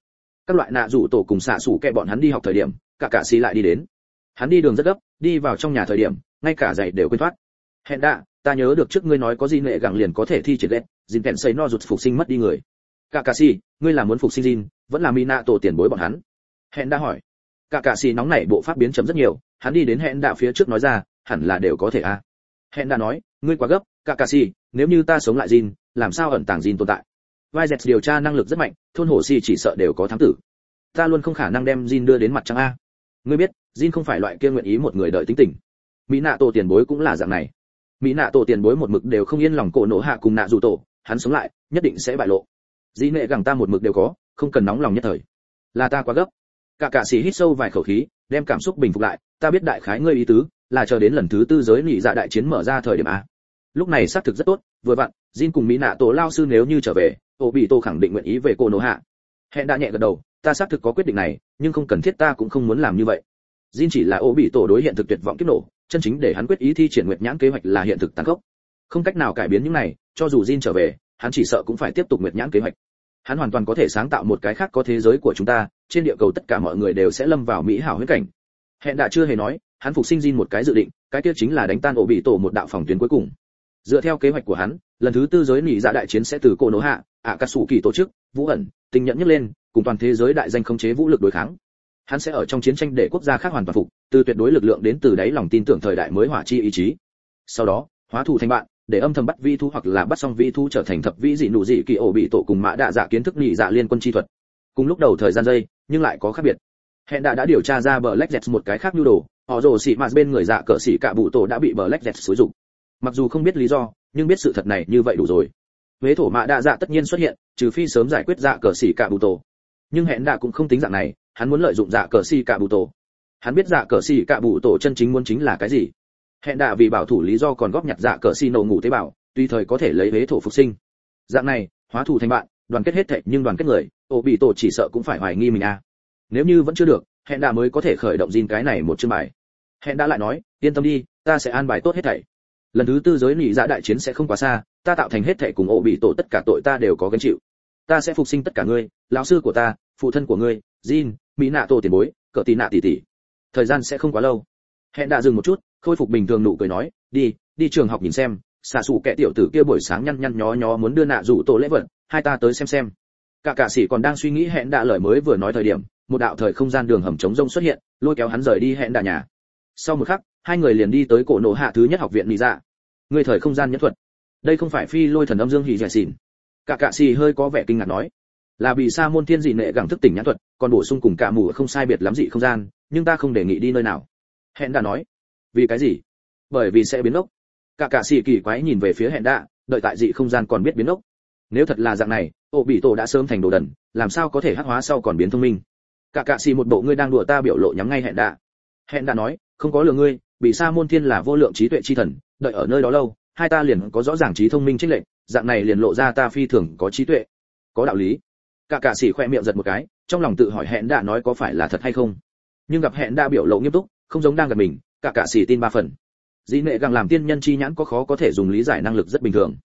Các loại nạ rủ tổ cùng xạ sủ kẹ bọn hắn đi học thời điểm, cả cạ xì lại đi đến. Hắn đi đường rất gấp, đi vào trong nhà thời điểm, ngay cả giày đều quên thoát. Hẹn đạ, ta nhớ được trước ngươi nói có gì nệ gẳng liền có thể thi triển ghét, dìn kẹn xây no rụt phục sinh mất đi người. Cả cạ xì, ngươi là muốn phục sinh Jin, vẫn là Mina tổ tiền bối bọn hắn? Hẹn đạ hỏi. Cả cạ xì nóng nảy bộ pháp biến chấm rất nhiều, hắn đi đến hẹn đạ phía trước nói ra, hẳn là đều có thể a. Hẹn đạ nói, ngươi quá gấp, cả cạ xì, nếu như ta sống lại Jin, làm sao ẩn tàng Jin tồn tại? Vai dẹt điều tra năng lực rất mạnh, thôn hổ xì chỉ sợ đều có thám tử. Ta luôn không khả năng đem Jin đưa đến mặt trăng a. Ngươi biết, Jin không phải loại kia nguyện ý một người đợi tính tình. Mỹ nạ tổ tiền bối cũng là dạng này. Mỹ nạ tổ tiền bối một mực đều không yên lòng cổ nổ hạ cùng nạ dù tổ, hắn sống lại, nhất định sẽ bại lộ. Dĩ nệ gẳng ta một mực đều có, không cần nóng lòng nhất thời. Là ta quá gấp. Cả cạ sĩ hít sâu vài khẩu khí, đem cảm xúc bình phục lại, ta biết đại khái ngươi ý tứ, là chờ đến lần thứ tư giới nhị dạ đại chiến mở ra thời điểm a. Lúc này xác thực rất tốt, vừa vặn, Jin cùng Mỹ nạ tổ lao sư nếu như trở về, Obito khẳng định nguyện ý về cổ nổ hạ. Hẹn đã nhẹ gật đầu, ta xác thực có quyết định này, nhưng không cần thiết ta cũng không muốn làm như vậy. Jin chỉ là Obito đối hiện thực tuyệt vọng kiếp nổ, chân chính để hắn quyết ý thi triển nguyệt nhãn kế hoạch là hiện thực tàn khốc. Không cách nào cải biến những này, cho dù Jin trở về, hắn chỉ sợ cũng phải tiếp tục nguyệt nhãn kế hoạch. Hắn hoàn toàn có thể sáng tạo một cái khác có thế giới của chúng ta, trên địa cầu tất cả mọi người đều sẽ lâm vào mỹ hảo huyễn cảnh. Hẹn đã chưa hề nói, hắn phục sinh Jin một cái dự định, cái kia chính là đánh tan Obito một đạo phòng tuyến cuối cùng. Dựa theo kế hoạch của hắn, lần thứ tư giới nhị dạ đại chiến sẽ từ cổ nổ hạ, Akatsuki tổ chức, vũ ẩn, tinh nhẫn nhất lên, cùng toàn thế giới đại danh khống chế vũ lực đối kháng. Hắn sẽ ở trong chiến tranh để quốc gia khác hoàn toàn phục, từ tuyệt đối lực lượng đến từ đáy lòng tin tưởng thời đại mới hỏa chi ý chí. Sau đó, hóa thù thành bạn, để âm thầm bắt vi thú hoặc là bắt xong vi thú trở thành thập vĩ dị nụ dị kỳ ổ bị tổ cùng mã đạ dạ kiến thức nhị dạ liên quân chi thuật. Cùng lúc đầu thời gian giây, nhưng lại có khác biệt. Hẹn đã điều tra ra Black Jet một cái khác nhu đồ, họ rồ xị mà bên người dạ cỡ xỉ cả bụ tổ đã bị Black Jet xúi dục. Mặc dù không biết lý do, nhưng biết sự thật này như vậy đủ rồi. Huế thổ mã đạ dạ tất nhiên xuất hiện, trừ phi sớm giải quyết dạ cỡ xỉ cả bụ tổ. Nhưng hẹn đã cũng không tính dạng này, hắn muốn lợi dụng dạ cờ xì cả bụ tổ. Hắn biết dạ cờ xì cả bụ tổ chân chính muốn chính là cái gì. Hẹn đã vì bảo thủ lý do còn góp nhặt dạ cờ xì nổ ngủ tế bào, tùy thời có thể lấy huế thổ phục sinh. Dạng này, hóa thù thành bạn, đoàn kết hết thảy nhưng đoàn kết người, ổ bị tổ chỉ sợ cũng phải hoài nghi mình a. Nếu như vẫn chưa được, hẹn đã mới có thể khởi động Jin cái này một chương bài. Hẹn đã lại nói, yên tâm đi, ta sẽ an bài tốt hết thảy. Lần thứ tư giới nhị dạ đại chiến sẽ không quá xa, ta tạo thành hết thảy cùng ổ bị tổ tất cả tội ta đều có gánh chịu. Ta sẽ phục sinh tất cả ngươi, lão sư của ta, phụ thân của ngươi, Jin, mỹ nạ tổ tiền bối, cỡ tì nạ tỷ tỷ. Thời gian sẽ không quá lâu. Hẹn đã dừng một chút, khôi phục bình thường nụ cười nói, đi trường học nhìn xem, xả sủ kẻ tiểu tử kia buổi sáng nhăn nhó muốn đưa nạ rủ tổ lễ vật, hai ta tới xem. Cả cạ sĩ còn đang suy nghĩ hẹn đã lời mới vừa nói thời điểm, một đạo thời không gian đường hầm trống rông xuất hiện, lôi kéo hắn rời đi hẹn đã nhà. Sau một khắc, hai người liền đi tới cổ nổ hạ thứ nhất học viện lý dạ. Người thời không gian nhẫn thuật, đây không phải phi lôi thần âm dương hỉ dẻ xỉn. Cả cạ sĩ hơi có vẻ kinh ngạc nói, là vì sa môn thiên dị nệ gẳng thức tỉnh nhãn thuật, còn bổ sung cùng cả mù không sai biệt lắm dị không gian, nhưng ta không đề nghị đi nơi nào. Hẹn đã nói, vì cái gì? Bởi vì sẽ biến ốc. Cả cạ sĩ kỳ quái nhìn về phía hẹn đã, đợi tại dị không gian còn biết biến ốc. Nếu thật là dạng này, ổ bị tổ đã sớm thành đồ đần, làm sao có thể hắc hóa sau còn biến thông minh? Cả cạ sĩ một bộ ngươi đang đùa ta biểu lộ nhắm ngay hẹn đã. Hẹn đã nói, không có lừa ngươi, bị sa môn thiên là vô lượng trí tuệ chi thần, đợi ở nơi đó lâu, hai ta liền có rõ ràng trí thông minh chênh lệch, dạng này liền lộ ra ta phi thường có trí tuệ. Có đạo lý. Cả cạ sĩ khoe miệng giật một cái, trong lòng tự hỏi hẹn đã nói có phải là thật hay không. Nhưng gặp hẹn đã biểu lộ nghiêm túc, không giống đang gật mình, cả cạ sĩ tin ba phần. Dĩ nệ gẳng làm tiên nhân chi nhãn có thể dùng lý giải năng lực rất bình thường.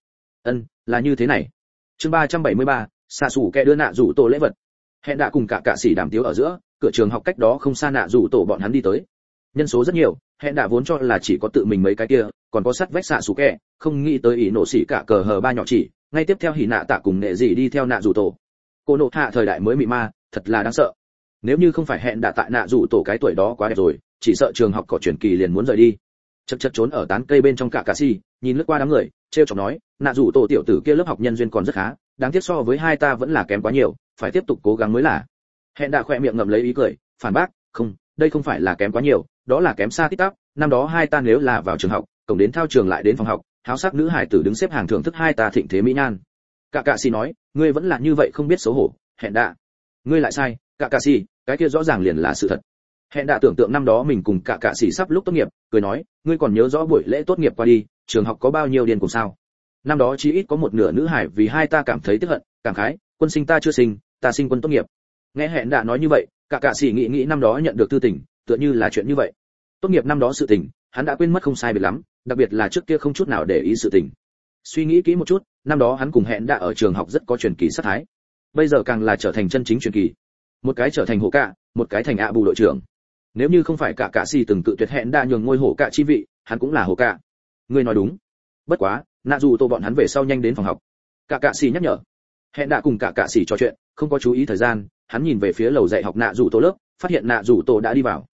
Là như thế này. Chương 373, xạ sủ kẻ đưa nạ rủ tổ lễ vật. Hẹn đã cùng cả cạ sĩ đàm tiếu ở giữa, cửa trường học cách đó không xa nạ rủ tổ bọn hắn đi tới. Nhân số rất nhiều, hẹn đã vốn cho là chỉ có tự mình mấy cái kia, còn có sắt vách xạ sủ kẻ, không nghĩ tới ý nổ xỉ cả cờ hờ ba nhỏ chỉ, ngay tiếp theo hỉ nạ tạ cùng nệ gì đi theo nạ rủ tổ. Cô nộ hạ thời đại mới mị ma, thật là đáng sợ. Nếu như không phải hẹn đã tại nạ rủ tổ cái tuổi đó quá đẹp rồi, chỉ sợ trường học cỏ truyền kỳ liền muốn rời đi. Chật trốn ở tán cây bên trong cả cà si, nhìn lướt qua đám người, trêu chọc nói, nạ rủ tổ tiểu tử kia lớp học nhân duyên còn rất khá, đáng tiếc so với hai ta vẫn là kém quá nhiều, phải tiếp tục cố gắng mới là. Hẹn đã khoe miệng ngậm lấy ý cười, phản bác, không, đây không phải là kém quá nhiều, đó là kém xa tít tắp. Năm đó hai ta nếu là vào trường học, cổng đến thao trường lại đến phòng học, háo sắc nữ hải tử đứng xếp hàng thưởng thức hai ta thịnh thế mỹ nhan. Cả cạ si nói, ngươi vẫn là như vậy không biết xấu hổ. Hẹn đã, ngươi lại sai, cả cạ si, cái kia rõ ràng liền là sự thật. Hẹn đã tưởng tượng năm đó mình cùng cả cạ si sắp lúc tốt nghiệp, cười nói, ngươi còn nhớ rõ buổi lễ tốt nghiệp qua đi, trường học có bao nhiêu điên cùng sao? Năm đó chỉ ít có một nửa nữ hải vì hai ta cảm thấy tức hận, cảm khái, quân sinh ta chưa sinh, ta sinh quân tốt nghiệp. Nghe hẹn đã nói như vậy, cả cạ si nghĩ năm đó nhận được thư tình, tựa như là chuyện như vậy. Tốt nghiệp năm đó sự tình, hắn đã quên mất không sai biệt lắm, đặc biệt là trước kia không chút nào để ý sự tình. Suy nghĩ kỹ một chút, năm đó hắn cùng hẹn đã ở trường học rất có truyền kỳ sát thái. Bây giờ càng là trở thành chân chính truyền kỳ. một cái trở thành hổ cạ, một cái thành ạ bù đội trưởng. Nếu như không phải cả xì từng tự tuyệt hẹn đã nhường ngôi hổ cạ chi vị, hắn cũng là hổ cạ. Ngươi nói đúng. Bất quá, nạ dù tổ bọn hắn về sau nhanh đến phòng học. Cả xì nhắc nhở. Hẹn đã cùng cả xì trò chuyện, không có chú ý thời gian, hắn nhìn về phía lầu dạy học nạ dù tổ lớp, phát hiện nạ dù tổ đã đi vào.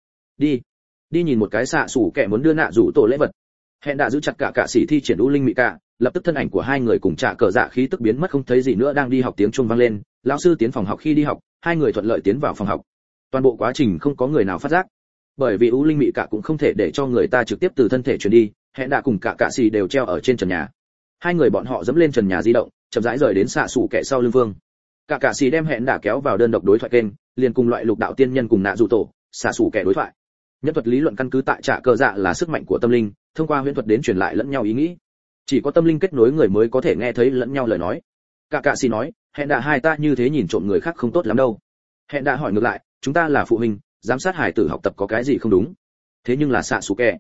Đi nhìn một cái xạ sủ kẻ muốn đưa nạ dù tổ lễ vật. Hẹn đã giữ chặt cả xì thi triển u linh mị cả, lập tức thân ảnh của hai người cùng trả cờ dạ khí tức biến mất không thấy gì nữa. Đang đi học tiếng chuông vang lên, lão sư tiến phòng học. Khi đi học, hai người thuận lợi tiến vào phòng học. Toàn bộ quá trình không có người nào phát giác, bởi vì u linh mị cả cũng không thể để cho người ta trực tiếp từ thân thể truyền đi. Hẹn đã cùng cả xì đều treo ở trên trần nhà. Hai người bọn họ dẫm lên trần nhà di động, chậm rãi rời đến xạ sủ kẻ sau lưng vương. Cả xì đem hẹn đã kéo vào đơn độc đối thoại kênh, liền cùng loại lục đạo tiên nhân cùng nạ dù tổ, xạ sủ kẻ đối thoại. Nhân thuật lý luận căn cứ tại trả cờ dạ là sức mạnh của tâm linh, thông qua huyễn thuật đến truyền lại lẫn nhau ý nghĩ. Chỉ có tâm linh kết nối người mới có thể nghe thấy lẫn nhau lời nói. Cả xì nói, hẹn đã hai ta như thế nhìn trộm người khác không tốt lắm đâu. Hẹn đã hỏi ngược lại, chúng ta là phụ huynh, giám sát hài tử học tập có cái gì không đúng? Thế nhưng là xạ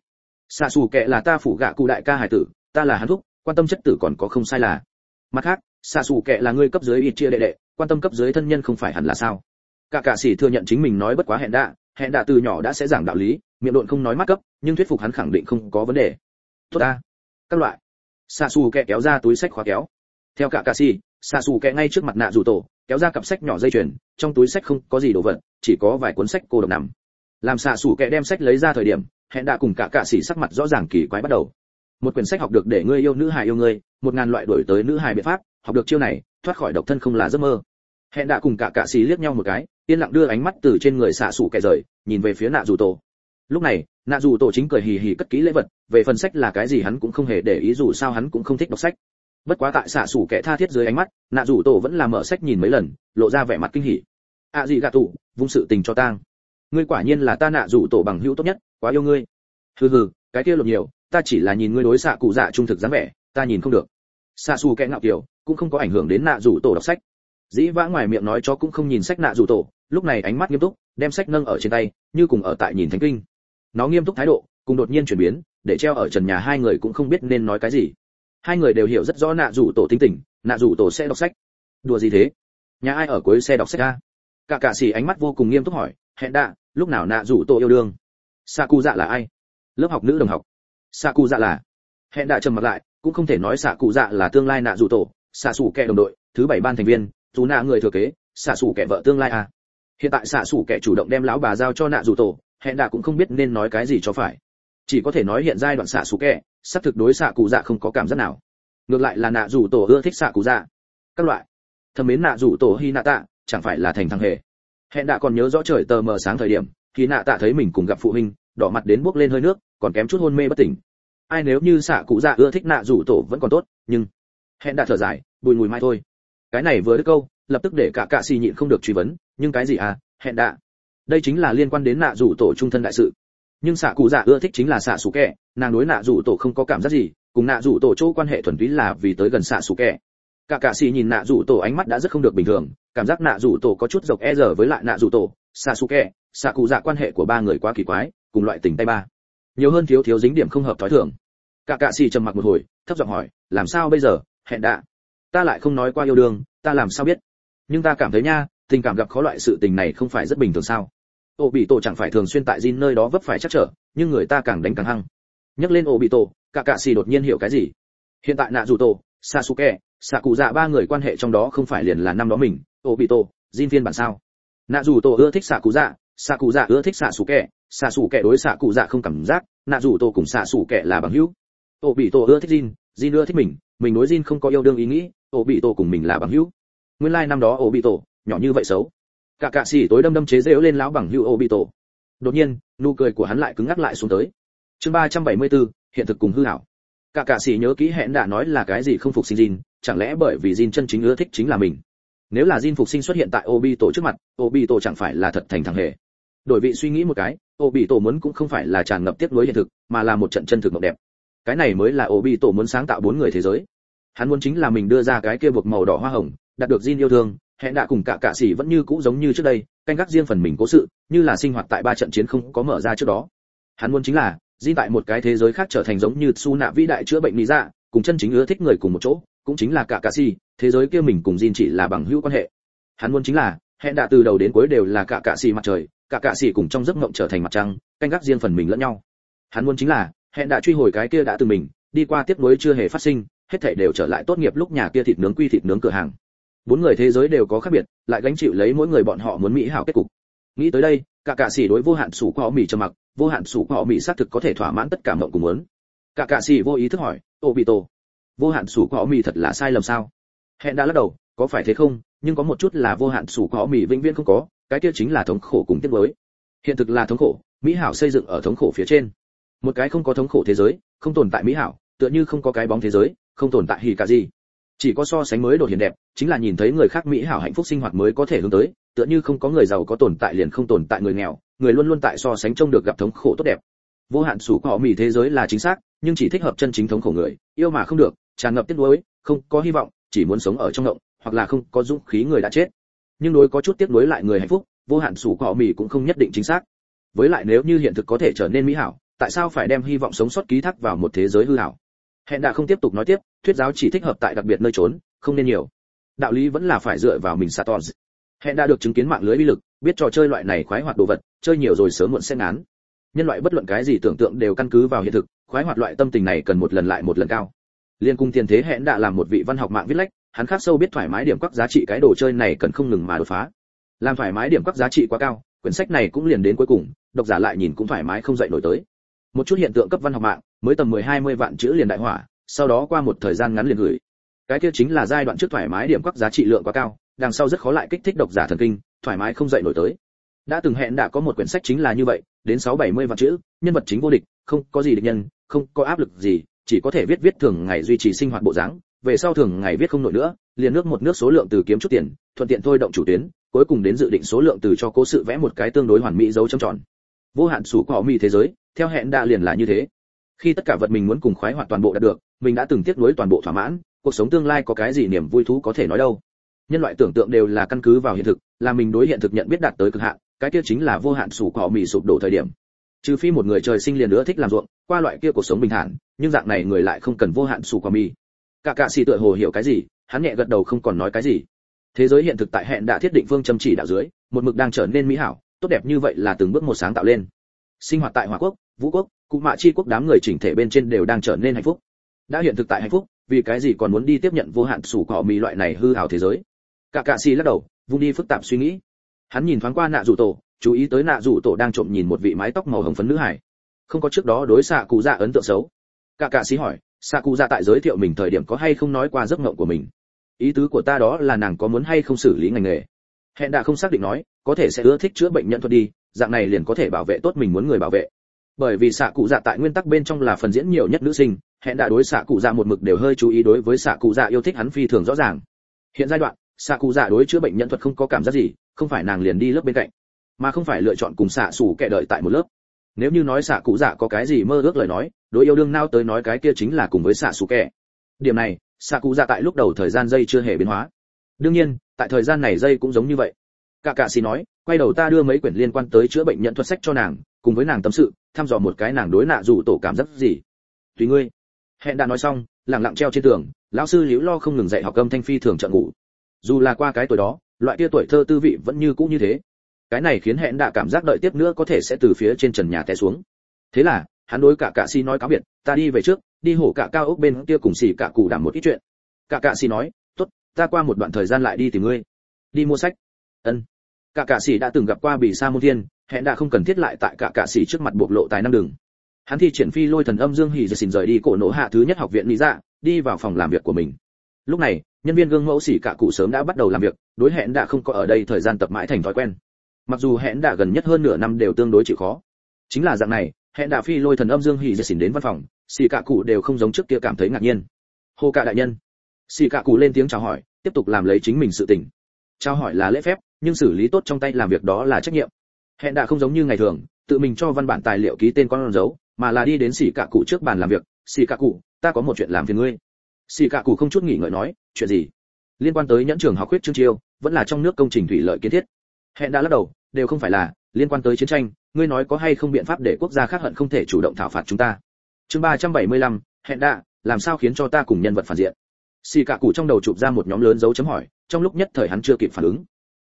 xù kẹ là ta phủ gạ cụ đại ca hài tử, ta là hắn thúc, quan tâm chất tử còn có không sai là. Mặt khác, xạ xù kẹ là ngươi cấp dưới ít chia đệ đệ, quan tâm cấp dưới thân nhân không phải hẳn là sao? Cả sĩ thừa nhận chính mình nói bất quá hẹn đã từ nhỏ đã sẽ giảng đạo lý, miệng độn không nói mắt cấp, nhưng thuyết phục hắn khẳng định không có vấn đề. Tốt ta. Các loại. Xạ xù kẹ kéo ra túi sách khóa kéo. Theo cả sĩ, xạ xù kẹ ngay trước mặt nạ dù tổ, kéo ra cặp sách nhỏ dây chuyền, trong túi sách không có gì đồ vật, chỉ có vài cuốn sách cô độc nằm. Làm xạ xù kẹ đem sách lấy ra thời điểm, hẹn đã cùng cả sĩ sắc mặt rõ ràng kỳ quái bắt đầu. Một quyển sách học được để ngươi yêu nữ hài yêu ngươi, 1000 loại đổi tới nữ hài biện pháp, học được chiêu này, thoát khỏi độc thân không là giấc mơ. Hẹn đã cùng cả sĩ liếc nhau một cái, yên lặng đưa ánh mắt từ trên người xạ sủ kẻ rời, nhìn về phía nạ dù tổ. Lúc này, nạ dù tổ chính cười hì hì cất kỹ lễ vật, về phần sách là cái gì hắn cũng không hề để ý, dù sao hắn cũng không thích đọc sách. Bất quá tại xạ sủ kẻ tha thiết dưới ánh mắt, nạ dù tổ vẫn là mở sách nhìn mấy lần, lộ ra vẻ mặt kinh hỉ. Gì gạ tụ, vung sự tình cho tang. Ngươi quả nhiên là ta nạ dù tổ bằng hữu tốt nhất, quá yêu ngươi. Hừ, cái kia lộn nhiều, ta chỉ là nhìn ngươi đối xạ cụ dạ trung thực dáng vẻ, ta nhìn không được. Xạ sủ kẻ ngạo kiều, cũng không có ảnh hưởng đến nạ dù tổ đọc sách. Dĩ vãng ngoài miệng nói cho cũng không nhìn sách nạ dù tổ, lúc này ánh mắt nghiêm túc, đem sách nâng ở trên tay, như cùng ở tại nhìn thánh kinh. Nó nghiêm túc thái độ, cùng đột nhiên chuyển biến, để treo ở trần nhà hai người cũng không biết nên nói cái gì. Hai người đều hiểu rất rõ nạ dù tổ tính tình, nạ dù tổ sẽ đọc sách. Đùa gì thế? Nhà ai ở cuối xe đọc sách a? Cả sĩ ánh mắt vô cùng nghiêm túc hỏi, hẹn đã, lúc nào nạ dù tổ yêu đương? Saku dạ là ai? Lớp học nữ đồng học. Saku dạ là. Hẹn đã trầm mặt lại, cũng không thể nói Saku dạ là tương lai nạ dù tổ, xạ xù kẻ đồng đội, thứ 7 ban thành viên, dù nạ người thừa kế, xạ xù kẻ vợ tương lai à. Hiện tại xạ xù kẻ chủ động đem lão bà giao cho nạ dù tổ, hẹn đã cũng không biết nên nói cái gì cho phải. Chỉ có thể nói hiện giai đoạn xạ xù kẻ, sắp thực đối xạ cụ dạ không có cảm giác nào. Ngược lại là nạ dù tổ ưa thích xạ cụ dạ. Các loại. Thầm mến nạ dù tổ Hinata, chẳng phải là thành thằng hề. Hẹn đã còn nhớ rõ trời tờ mờ sáng thời điểm, Hinata thấy mình cùng gặp phụ huynh, đỏ mặt đến buốc lên hơi nước, còn kém chút hôn mê bất tỉnh. Ai nếu như xạ cụ dạ ưa thích nạ dù tổ vẫn còn tốt, nhưng hẹn đã thở dài, bùi mùi mai thôi. Cái này vừa đứt câu, lập tức để cả xì nhịn không được truy vấn, nhưng cái gì à, hẹn đã. Đây chính là liên quan đến nạ dù tổ trung thân đại sự. Nhưng xạ cụ dạ ưa thích chính là xạ xù kẹ, nàng đối nạ dù tổ không có cảm giác gì, cùng nạ dù tổ chỗ quan hệ thuần túy là vì tới gần xạ xù kẹ. Cả xì nhìn nạ dù tổ ánh mắt đã rất không được bình thường, cảm giác nạ dù tổ có chút dọc e giờ với lại nạ dù tổ, xạ xù kẹ, xạ cụ dạ quan hệ của ba người quá kỳ quái, cùng loại tình tay ba. Nhiều hơn thiếu dính điểm không hợp thói thường. Cả xì trầm mặc một hồi, thấp giọng hỏi, làm sao bây giờ, hẹn đã. Ta lại không nói qua yêu đương, ta làm sao biết? Nhưng ta cảm thấy nha, tình cảm gặp khó loại sự tình này không phải rất bình thường sao? Ổ bị tổ chẳng phải thường xuyên tại Jin nơi đó vấp phải chắc trở, nhưng người ta càng đánh càng hăng. Nhắc lên ổ bị tổ, cả xì đột nhiên hiểu cái gì. Hiện tại nạ dù tổ, Sasuke, Saku dạ ba người quan hệ trong đó không phải liền là năm đó mình, ổ bị tổ, Jin phiên bản sao? Nạ dù tổ ưa thích Saku dạ ưa thích Sasuke đối Saku dạ không cảm giác, nạ dù tổ cùng Sasuke là bằng hữu. Ổ bị tổ ưa thích Jin ưa thích mình đối Jin không có yêu đương ý nghĩ, ổ bị tổ cùng mình là bằng hữu. Nguyên lai năm đó ổ bị tổ nhỏ như vậy xấu. Cả sĩ tối đâm chế giễu lên lão bằng hữu ổ bị tổ. Đột nhiên, nụ cười của hắn lại cứng ngắc lại xuống tới. Chương 374, hiện thực cùng hư ảo. Cả sĩ nhớ kỹ hẹn đã nói là cái gì không phục sinh Jin, chẳng lẽ bởi vì Jin chân chính ưa thích chính là mình. Nếu là Jin phục sinh xuất hiện tại ổ bị tổ trước mặt, ổ bị tổ chẳng phải là thật thành thằng hề. Đổi vị suy nghĩ một cái, ổ bị tổ muốn cũng không phải là tràn ngập tiếc nuối hiện thực, mà là một trận chân thực mộng đẹp. Cái này mới là ổ bị tổ muốn sáng tạo 4 người thế giới. Hắn muốn chính là mình đưa ra cái kia buộc màu đỏ hoa hồng, đạt được Jin yêu thương, hẹn đã cùng cả sĩ vẫn như cũ giống như trước đây, canh gác riêng phần mình cố sự, như là sinh hoạt tại 3 trận chiến không có mở ra trước đó. Hắn muốn chính là Jin tại một cái thế giới khác trở thành giống như Su nạ vĩ đại chữa bệnh lý dạ, cùng chân chính ưa thích người cùng một chỗ, cũng chính là cả sĩ, thế giới kia mình cùng Jin chỉ là bằng hữu quan hệ. Hắn muốn chính là Hẹn đã từ đầu đến cuối đều là cả xì mặt trời, cả xì cùng trong giấc mộng trở thành mặt trăng, canh gác riêng phần mình lẫn nhau. Hắn muốn chính là hẹn đã truy hồi cái kia đã từ mình đi qua tiếp nối chưa hề phát sinh, hết thảy đều trở lại tốt nghiệp lúc nhà kia thịt nướng quy thịt nướng cửa hàng. Bốn người thế giới đều có khác biệt, lại gánh chịu lấy mỗi người bọn họ muốn mỹ hảo kết cục. Nghĩ tới đây, cả xì đối vô hạn sủ của họ mì trầm mặc, vô hạn sủ của họ mì xác thực có thể thỏa mãn tất cả mộng cùng muốn. Cả xì vô ý thức hỏi, Obito, vô hạn sủ của họ mì thật là sai lầm sao? Hẹn đã lắc đầu, có phải thế không, nhưng có một chút là vô hạn sủ của họ mì vĩnh viễn không có, cái kia chính là thống khổ cùng tiếc nuối. Hiện thực là thống khổ, mỹ hảo xây dựng ở thống khổ phía trên. Một cái không có thống khổ thế giới, không tồn tại mỹ hảo, tựa như không có cái bóng thế giới, không tồn tại hỉ cả gì. Chỉ có so sánh mới đột hiện đẹp, chính là nhìn thấy người khác mỹ hảo hạnh phúc sinh hoạt mới có thể hướng tới, tựa như không có người giàu có tồn tại liền không tồn tại người nghèo, người luôn luôn tại so sánh trông được gặp thống khổ tốt đẹp. Vô hạn sủ của họ mì thế giới là chính xác, nhưng chỉ thích hợp chân chính thống khổ người, yêu mà không được, tràn ngập tiếc nuối, không có hy vọng, chỉ muốn sống ở trong ngộng, hoặc là không có dũng khí người đã chết. Nhưng đối có chút tiếc nuối lại người hạnh phúc, vô hạn sủ của họ mì cũng không nhất định chính xác. Với lại nếu như hiện thực có thể trở nên mỹ hảo, tại sao phải đem hy vọng sống sót ký thác vào một thế giới hư ảo? Hẹn đã không tiếp tục nói tiếp, thuyết giáo chỉ thích hợp tại đặc biệt nơi trốn, không nên nhiều. Đạo lý vẫn là phải dựa vào mình Sator. Hẹn đã được chứng kiến mạng lưới uy lực, biết trò chơi loại này khoái hoạt đồ vật, chơi nhiều rồi sớm muộn sẽ ngán. Nhân loại bất luận cái gì tưởng tượng đều căn cứ vào hiện thực, khoái hoạt loại tâm tình này cần một lần lại một lần cao. Liên cung tiền thế hẹn đã làm một vị văn học mạng viết lách, hắn khắc sâu biết thoải mái điểm quắc giá trị cái đồ chơi này cần không ngừng mà đột phá. Làm thoải mái điểm quắc giá trị quá cao, quyển sách này cũng liền đến cuối cùng, độc giả lại nhìn cũng thoải mái không dậy nổi tới. Một chút hiện tượng cấp văn học mạng, mới tầm 10-20 vạn chữ liền đại hỏa, sau đó qua một thời gian ngắn liền gửi. Cái kia chính là giai đoạn trước thoải mái điểm quắc giá trị lượng quá cao, đằng sau rất khó lại kích thích độc giả thần kinh, thoải mái không dậy nổi tới. Đã từng hẹn đã có một quyển sách chính là như vậy, đến 6-70 vạn chữ, nhân vật chính vô địch, không có gì địch nhân, không có áp lực gì, chỉ có thể viết thường ngày duy trì sinh hoạt bộ dáng, về sau thường ngày viết không nổi nữa, liền nước một nước số lượng từ kiếm chút tiền, thuận tiện thôi động chủ tuyến, cuối cùng đến dự định số lượng từ cho cố sự vẽ một cái tương đối hoàn mỹ dấu chấm tròn. Vô hạn sủ của họ mì thế giới, theo hẹn đã liền là như thế. Khi tất cả vật mình muốn cùng khoái hoạt toàn bộ đạt được, mình đã từng tiếc nuối toàn bộ thỏa mãn, cuộc sống tương lai có cái gì niềm vui thú có thể nói đâu. Nhân loại tưởng tượng đều là căn cứ vào hiện thực, là mình đối hiện thực nhận biết đạt tới cực hạn, cái kia chính là vô hạn sủ của họ mì sụp đổ thời điểm. Trừ phi một người trời sinh liền nữa thích làm ruộng, qua loại kia cuộc sống bình thản, nhưng dạng này người lại không cần vô hạn sủ của mì. Cả xì tựa hồ hiểu cái gì, hắn nhẹ gật đầu không còn nói cái gì. Thế giới hiện thực tại hẹn đã thiết định phương châm chỉ đạo dưới, một mực đang trở nên mỹ hảo, tốt đẹp như vậy là từng bước một sáng tạo lên. Sinh hoạt tại Hỏa Quốc, Vũ Quốc, Cụ Mạ Chi Quốc đám người chỉnh thể bên trên đều đang trở nên hạnh phúc. Đã hiện thực tại hạnh phúc, vì cái gì còn muốn đi tiếp nhận vô hạn sủ của họ mì loại này hư ảo thế giới? Cả xì lắc đầu, vung đi phức tạp suy nghĩ. Hắn nhìn thoáng qua Nạ Dụ Tổ, chú ý tới Nạ Dụ Tổ đang trộm nhìn một vị mái tóc màu hồng phấn nữ hải. Không có trước đó đối xạ cụ dạ ấn tượng xấu. Cả xì hỏi, xạ cụ dạ tại giới thiệu mình thời điểm có hay không nói qua giấc mộng của mình? Ý tứ của ta đó là nàng có muốn hay không xử lý ngành nghề. Hẹn đã không xác định nói, có thể sẽ ưa thích chữa bệnh nhân thuật đi, dạng này liền có thể bảo vệ tốt mình muốn người bảo vệ. Bởi vì xạ cụ dạ tại nguyên tắc bên trong là phần diễn nhiều nhất nữ sinh, hẹn đã đối xạ cụ dạ một mực đều hơi chú ý đối với xạ cụ dạ yêu thích hắn phi thường rõ ràng. Hiện giai đoạn, xạ cụ dạ đối chữa bệnh nhân thuật không có cảm giác gì, không phải nàng liền đi lớp bên cạnh, mà không phải lựa chọn cùng xạ xù kẻ đợi tại một lớp. Nếu như nói xạ cụ dạ có cái gì mơ ước lời nói, đối yêu đương nao tới nói cái kia chính là cùng với xạ xù kẻ. Điểm này, xạ cụ dạ tại lúc đầu thời gian dây chưa hề biến hóa. Đương nhiên, tại thời gian này dây cũng giống như vậy. Cả xì nói, quay đầu ta đưa mấy quyển liên quan tới chữa bệnh nhận thuật sách cho nàng, cùng với nàng tâm sự, thăm dò một cái nàng đối Nạ Dụ Tổ cảm giác gì. Tùy ngươi. Hẹn đã nói xong, lặng lặng treo trên tường, lão sư liễu lo không ngừng dạy học âm thanh phi thường chợt ngủ. Dù là qua cái tuổi đó, loại kia tuổi thơ tư vị vẫn như cũ như thế. Cái này khiến hẹn đã cảm giác đợi tiếp nữa có thể sẽ từ phía trên trần nhà té xuống. Thế là, hắn đối cả xì nói cáo biệt, ta đi về trước, đi hổ cả cao ốc bên kia cùng xì cả cụ đảm một ít chuyện. Cả xì nói, tốt, ta qua một đoạn thời gian lại đi tìm ngươi. Đi mua sách. Ân. Cả sĩ đã từng gặp qua Bỉ Sa Môn Thiên, hẹn đã không cần thiết lại tại cả sĩ trước mặt bộc lộ tài năng đường. Hắn thi triển phi lôi thần âm dương hỉ xin rời đi cổ nổ hạ thứ nhất học viện lý dạ, đi vào phòng làm việc của mình. Lúc này, nhân viên gương mẫu xỉ cả cụ sớm đã bắt đầu làm việc, đối hẹn đã không có ở đây thời gian tập mãi thành thói quen. Mặc dù hẹn đã gần nhất hơn nửa năm đều tương đối chịu khó. Chính là dạng này, hẹn đã phi lôi thần âm dương hỉ xin đến văn phòng, xỉ cả cụ đều không giống trước kia cảm thấy ngạc nhiên. Hô cả đại nhân. Xỉ cả cụ lên tiếng chào hỏi, tiếp tục làm lấy chính mình sự tình. Chào hỏi là lễ phép, nhưng xử lý tốt trong tay làm việc đó là trách nhiệm. Hẹn đã không giống như ngày thường, tự mình cho văn bản tài liệu ký tên con dấu, mà là đi đến xỉ cả cụ trước bàn làm việc. Xỉ cả cụ, ta có một chuyện làm phiền ngươi. Xỉ cả cụ không chút nghỉ ngợi nói, chuyện gì? Liên quan tới nhẫn trường học huyết chương chiêu, vẫn là trong nước công trình thủy lợi kiến thiết. Hẹn đã lắc đầu, đều không phải là liên quan tới chiến tranh, ngươi nói có hay không biện pháp để quốc gia khác hận không thể chủ động thảo phạt chúng ta. Chương 375, hẹn đã, làm sao khiến cho ta cùng nhân vật phản diện. Xỉ cả cụ trong đầu chụp ra một nhóm lớn dấu chấm hỏi, trong lúc nhất thời hắn chưa kịp phản ứng.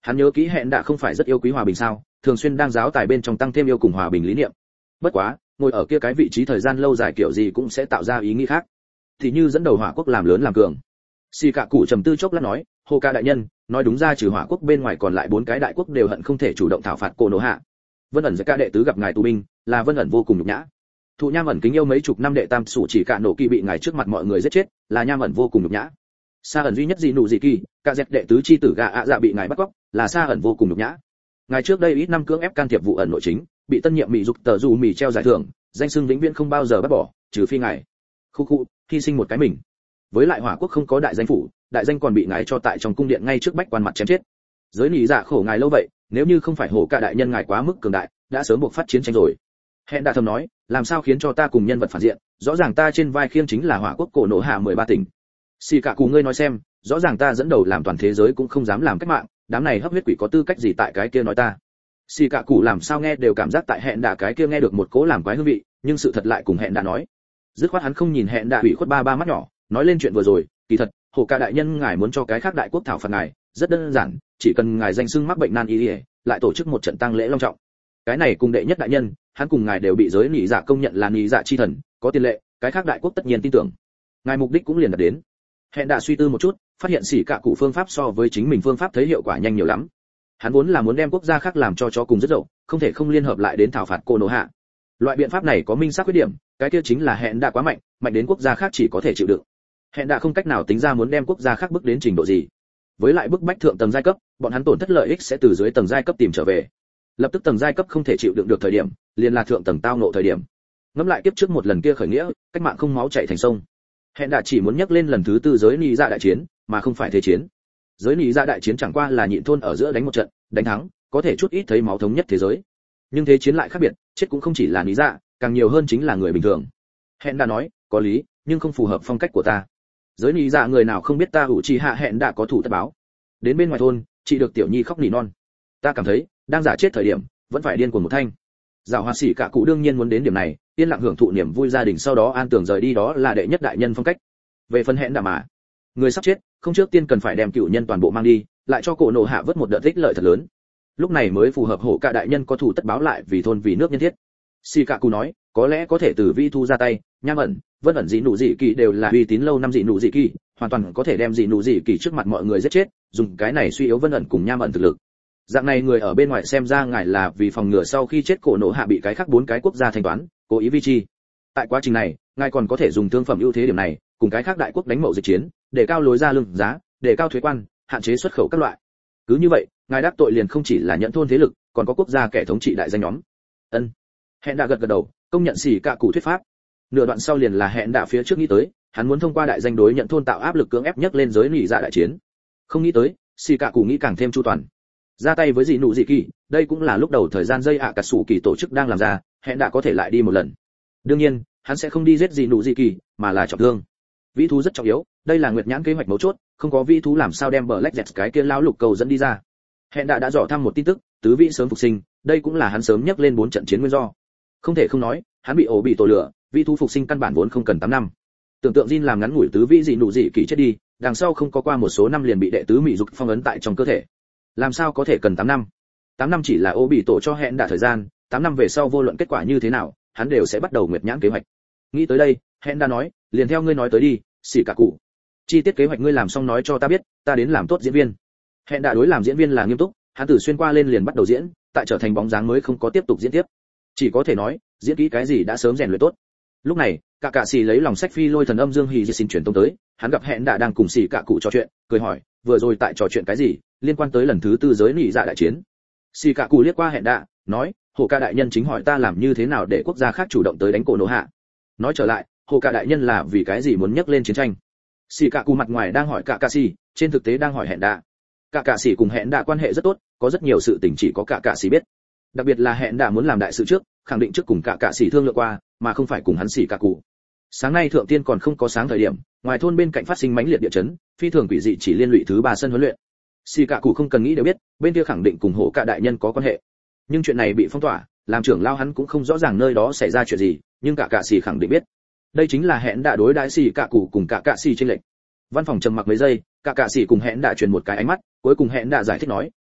Hắn nhớ kỹ hẹn đã không phải rất yêu quý hòa bình sao, thường xuyên đang giáo tài bên trong tăng thêm yêu cùng hòa bình lý niệm. Bất quá, ngồi ở kia cái vị trí thời gian lâu dài kiểu gì cũng sẽ tạo ra ý nghĩ khác. Thì như dẫn đầu hỏa quốc làm lớn làm cường. Xì Cạ Cụ trầm tư chốc lát nói, Hồ Ca đại nhân, nói đúng ra trừ hỏa quốc bên ngoài còn lại 4 cái đại quốc đều hận không thể chủ động thảo phạt Cổ Nổ Hạ. Vân ẩn ca đệ tứ gặp ngài tù binh, là Vân ẩn vô cùng nhục nhã. Thụ Nham ẩn kính yêu mấy chục năm đệ tam sủ chỉ cả nổ kỳ bị ngài trước mặt mọi người giết chết, là Nham ẩn vô cùng nhục nhã. Sa ẩn duy nhất gì nụ gì kỳ, cả dẹp đệ tứ chi tử gà ạ dạ bị ngài bắt cóc, là Sa ẩn vô cùng nhục nhã. Ngài trước đây ít năm cưỡng ép can thiệp vụ ẩn nội chính, bị tân nhiệm mỹ dục tờ dù mì treo giải thưởng, danh xưng vĩnh viễn không bao giờ bắt bỏ, trừ phi ngài khu hy sinh một cái mình. Với lại hỏa quốc không có đại danh phủ, đại danh còn bị ngài cho tại trong cung điện ngay trước bách quan mặt chém chết. Giới nỉ dạ khổ ngài lâu vậy, nếu như không phải Hổ Ca đại nhân ngài quá mức cường đại, đã sớm buộc phát chiến tranh rồi. Hẹn đã thầm nói, làm sao khiến cho ta cùng nhân vật phản diện, rõ ràng ta trên vai khiêng chính là hỏa quốc Cổ Nổ Hạ 13 tỉnh. Xì Cạ Cụ ngươi nói xem, rõ ràng ta dẫn đầu làm toàn thế giới cũng không dám làm cách mạng, đám này hấp huyết quỷ có tư cách gì tại cái kia nói ta. Xì Cạ Cụ làm sao nghe đều cảm giác tại hẹn đã cái kia nghe được một cố làm quái hương vị, nhưng sự thật lại cùng hẹn đã nói. Dứt khoát hắn không nhìn hẹn đã ủy khuất ba mắt nhỏ, nói lên chuyện vừa rồi, kỳ thật, Hổ Ca đại nhân ngài muốn cho cái khác đại quốc thảo phạt ngài, rất đơn giản, chỉ cần ngài danh xưng mắc bệnh nan y, lại tổ chức một trận tang lễ long trọng. Cái này cùng đệ nhất đại nhân, hắn cùng ngài đều bị giới nỉ dạ công nhận là nỉ dạ chi thần, có tiền lệ, cái khác đại quốc tất nhiên tin tưởng. Ngài mục đích cũng liền đạt đến. Hẹn đã suy tư một chút, phát hiện Xỉ Cạ Cụ phương pháp so với chính mình phương pháp thấy hiệu quả nhanh nhiều lắm. Hắn vốn là muốn đem quốc gia khác làm cho chó cùng rất dậu, không thể không liên hợp lại đến thảo phạt Cổ Nổ Hạ. Loại biện pháp này có minh xác khuyết điểm, cái kia chính là hẹn đã quá mạnh, mạnh đến quốc gia khác chỉ có thể chịu đựng. Hẹn đã không cách nào tính ra muốn đem quốc gia khác bước đến trình độ gì. Với lại bức bách thượng tầng giai cấp, bọn hắn tổn thất lợi ích sẽ từ dưới tầng giai cấp tìm trở về. Lập tức tầng giai cấp không thể chịu đựng được thời điểm, liền là thượng tầng tao nộ thời điểm. Ngẫm lại kiếp trước một lần kia khởi nghĩa, cách mạng không máu chảy thành sông. Hẹn đã chỉ muốn nhắc lên lần thứ tư giới nỉ dạ đại chiến, mà không phải thế chiến. Giới nỉ dạ đại chiến chẳng qua là nhịn thôn ở giữa đánh một trận, đánh thắng, có thể chút ít thấy máu thống nhất thế giới. Nhưng thế chiến lại khác biệt, chết cũng không chỉ là nỉ dạ, càng nhiều hơn chính là người bình thường. Hẹn đã nói, có lý, nhưng không phù hợp phong cách của ta. Giới nỉ dạ người nào không biết ta hữu trì hạ hẹn đã có thủ tất báo. Đến bên ngoài thôn, chị được tiểu nhi khóc nỉ non. Ta cảm thấy, đang giả chết thời điểm, vẫn phải điên cuồng một thanh. Giảo Hoạt Xỉ Cạ Cụ đương nhiên muốn đến điểm này, yên lặng hưởng thụ niềm vui gia đình sau đó an tưởng rời đi, đó là đệ nhất đại nhân phong cách. Về phần hẹn đã mà, người sắp chết, không trước tiên cần phải đem cựu nhân toàn bộ mang đi, lại cho Cổ Nổ Hạ vớt một đợt ích lợi thật lớn. Lúc này mới phù hợp Hổ Ca đại nhân có thủ tất báo lại vì thôn vì nước nhân thiết. Xỉ Cạ Cụ nói, có lẽ có thể từ vi thu ra tay, Nham ẩn, Vân ẩn dị nụ dị kỳ đều là uy tín lâu năm dị nụ dị kỳ, hoàn toàn có thể đem dị nụ dị kỳ trước mặt mọi người giết chết, dùng cái này suy yếu Vân ẩn cùng Nham ẩn thực lực. Dạng này người ở bên ngoài xem ra ngài là vì phòng ngừa sau khi chết Cổ Nổ Hạ bị cái khác 4 cái quốc gia thanh toán, cố ý vi chi. Tại quá trình này, ngài còn có thể dùng thương phẩm ưu thế điểm này, cùng cái khác đại quốc đánh mậu dịch chiến, để cao lối ra lương giá, để cao thuế quan, hạn chế xuất khẩu các loại. Cứ như vậy, ngài đắc tội liền không chỉ là nhận thôn thế lực, còn có quốc gia kẻ thống trị đại danh nhóm. Ân. Hẹn đã gật đầu, công nhận Xỉ Cạ Cụ thuyết pháp. Nửa đoạn sau liền là hẹn đã phía trước nghĩ tới, hắn muốn thông qua đại danh đối nhận thôn tạo áp lực cưỡng ép nhấc lên giới nỉ dạ đại chiến. Không nghĩ tới, Xỉ Cạ Cụ nghĩ càng thêm chu toàn. Ra tay với dị nụ dị kỳ, đây cũng là lúc đầu thời gian dây ạ cà sủ kỳ tổ chức đang làm ra, hẹn đã có thể lại đi một lần. Đương nhiên, hắn sẽ không đi giết dị nụ dị kỳ, mà là trọng thương. Vĩ thú rất trọng yếu, đây là Nguyệt Nhãn kế hoạch mấu chốt, không có vĩ thú làm sao đem Black Jet cái kia lão lục cầu dẫn đi ra. Hẹn đã dò thăm một tin tức, tứ vĩ sớm phục sinh, đây cũng là hắn sớm nhắc lên 4 trận chiến nguyên do. Không thể không nói, hắn bị ổ bị tổ lửa, vĩ thú phục sinh căn bản vốn không cần 8 năm. Tưởng tượng Jin làm ngắn ngủi tứ vĩ dị nụ dị kỳ chết đi, đằng sau không có qua một số năm liền bị đệ tứ mỹ dục phong ấn tại trong cơ thể. Làm sao có thể cần 8 năm? 8 năm chỉ là ổ bị tổ cho hẹn đã thời gian, 8 năm về sau vô luận kết quả như thế nào, hắn đều sẽ bắt đầu Nguyệt Nhãn kế hoạch. Nghĩ tới đây, hẹn đã nói, liền theo ngươi nói tới đi, Xỉ Cạ Cụ. Chi tiết kế hoạch ngươi làm xong nói cho ta biết, ta đến làm tốt diễn viên. Hẹn đã đối làm diễn viên là nghiêm túc, hắn từ xuyên qua lên liền bắt đầu diễn, tại trở thành bóng dáng mới không có tiếp tục diễn tiếp. Chỉ có thể nói, diễn kỹ cái gì đã sớm rèn luyện tốt. Lúc này, Cạ Sĩ lấy lòng sách phi lôi thần âm Dương Hỉ xin truyền tông tới, hắn gặp hẹn đã đang cùng Xỉ Cạ Cụ trò chuyện, cười hỏi, vừa rồi tại trò chuyện cái gì, liên quan tới lần thứ tư giới nỉ dạ đại chiến. Xỉ Cạ Cụ liếc qua hẹn đã, nói, Hồ Ca đại nhân chính hỏi ta làm như thế nào để quốc gia khác chủ động tới đánh Cổ Nổ Hạ. Nói trở lại, Hồ Ca đại nhân là vì cái gì muốn nhắc lên chiến tranh. Xỉ Cạ Cụ mặt ngoài đang hỏi Cạ Sĩ, trên thực tế đang hỏi hẹn đã. Cạ Sĩ cùng hẹn đã quan hệ rất tốt, có rất nhiều sự tình chỉ có Cạ Sĩ biết. Đặc biệt là hẹn đã muốn làm đại sự trước, khẳng định trước cùng Cạ Sĩ thương lượng qua, mà không phải cùng hắn Xỉ Cạ Cụ. Sáng nay thượng tiên còn không có sáng thời điểm, ngoài thôn bên cạnh phát sinh mãnh liệt địa chấn, phi thường quỷ dị chỉ liên lụy thứ 3 sân huấn luyện. Xỉ Cạ Cụ không cần nghĩ đều biết, bên kia khẳng định cùng Hổ Ca đại nhân có quan hệ. Nhưng chuyện này bị phong tỏa, làm trưởng lao hắn cũng không rõ ràng nơi đó xảy ra chuyện gì, nhưng Cạ Sĩ khẳng định biết. Đây chính là hẹn đã đối đãi Xỉ Cạ Cụ cùng Cạ Sĩ trên lệnh. Văn phòng trầm mặc mấy giây, Cạ Sĩ cùng hẹn đã truyền một cái ánh mắt, cuối cùng hẹn đã giải thích nói,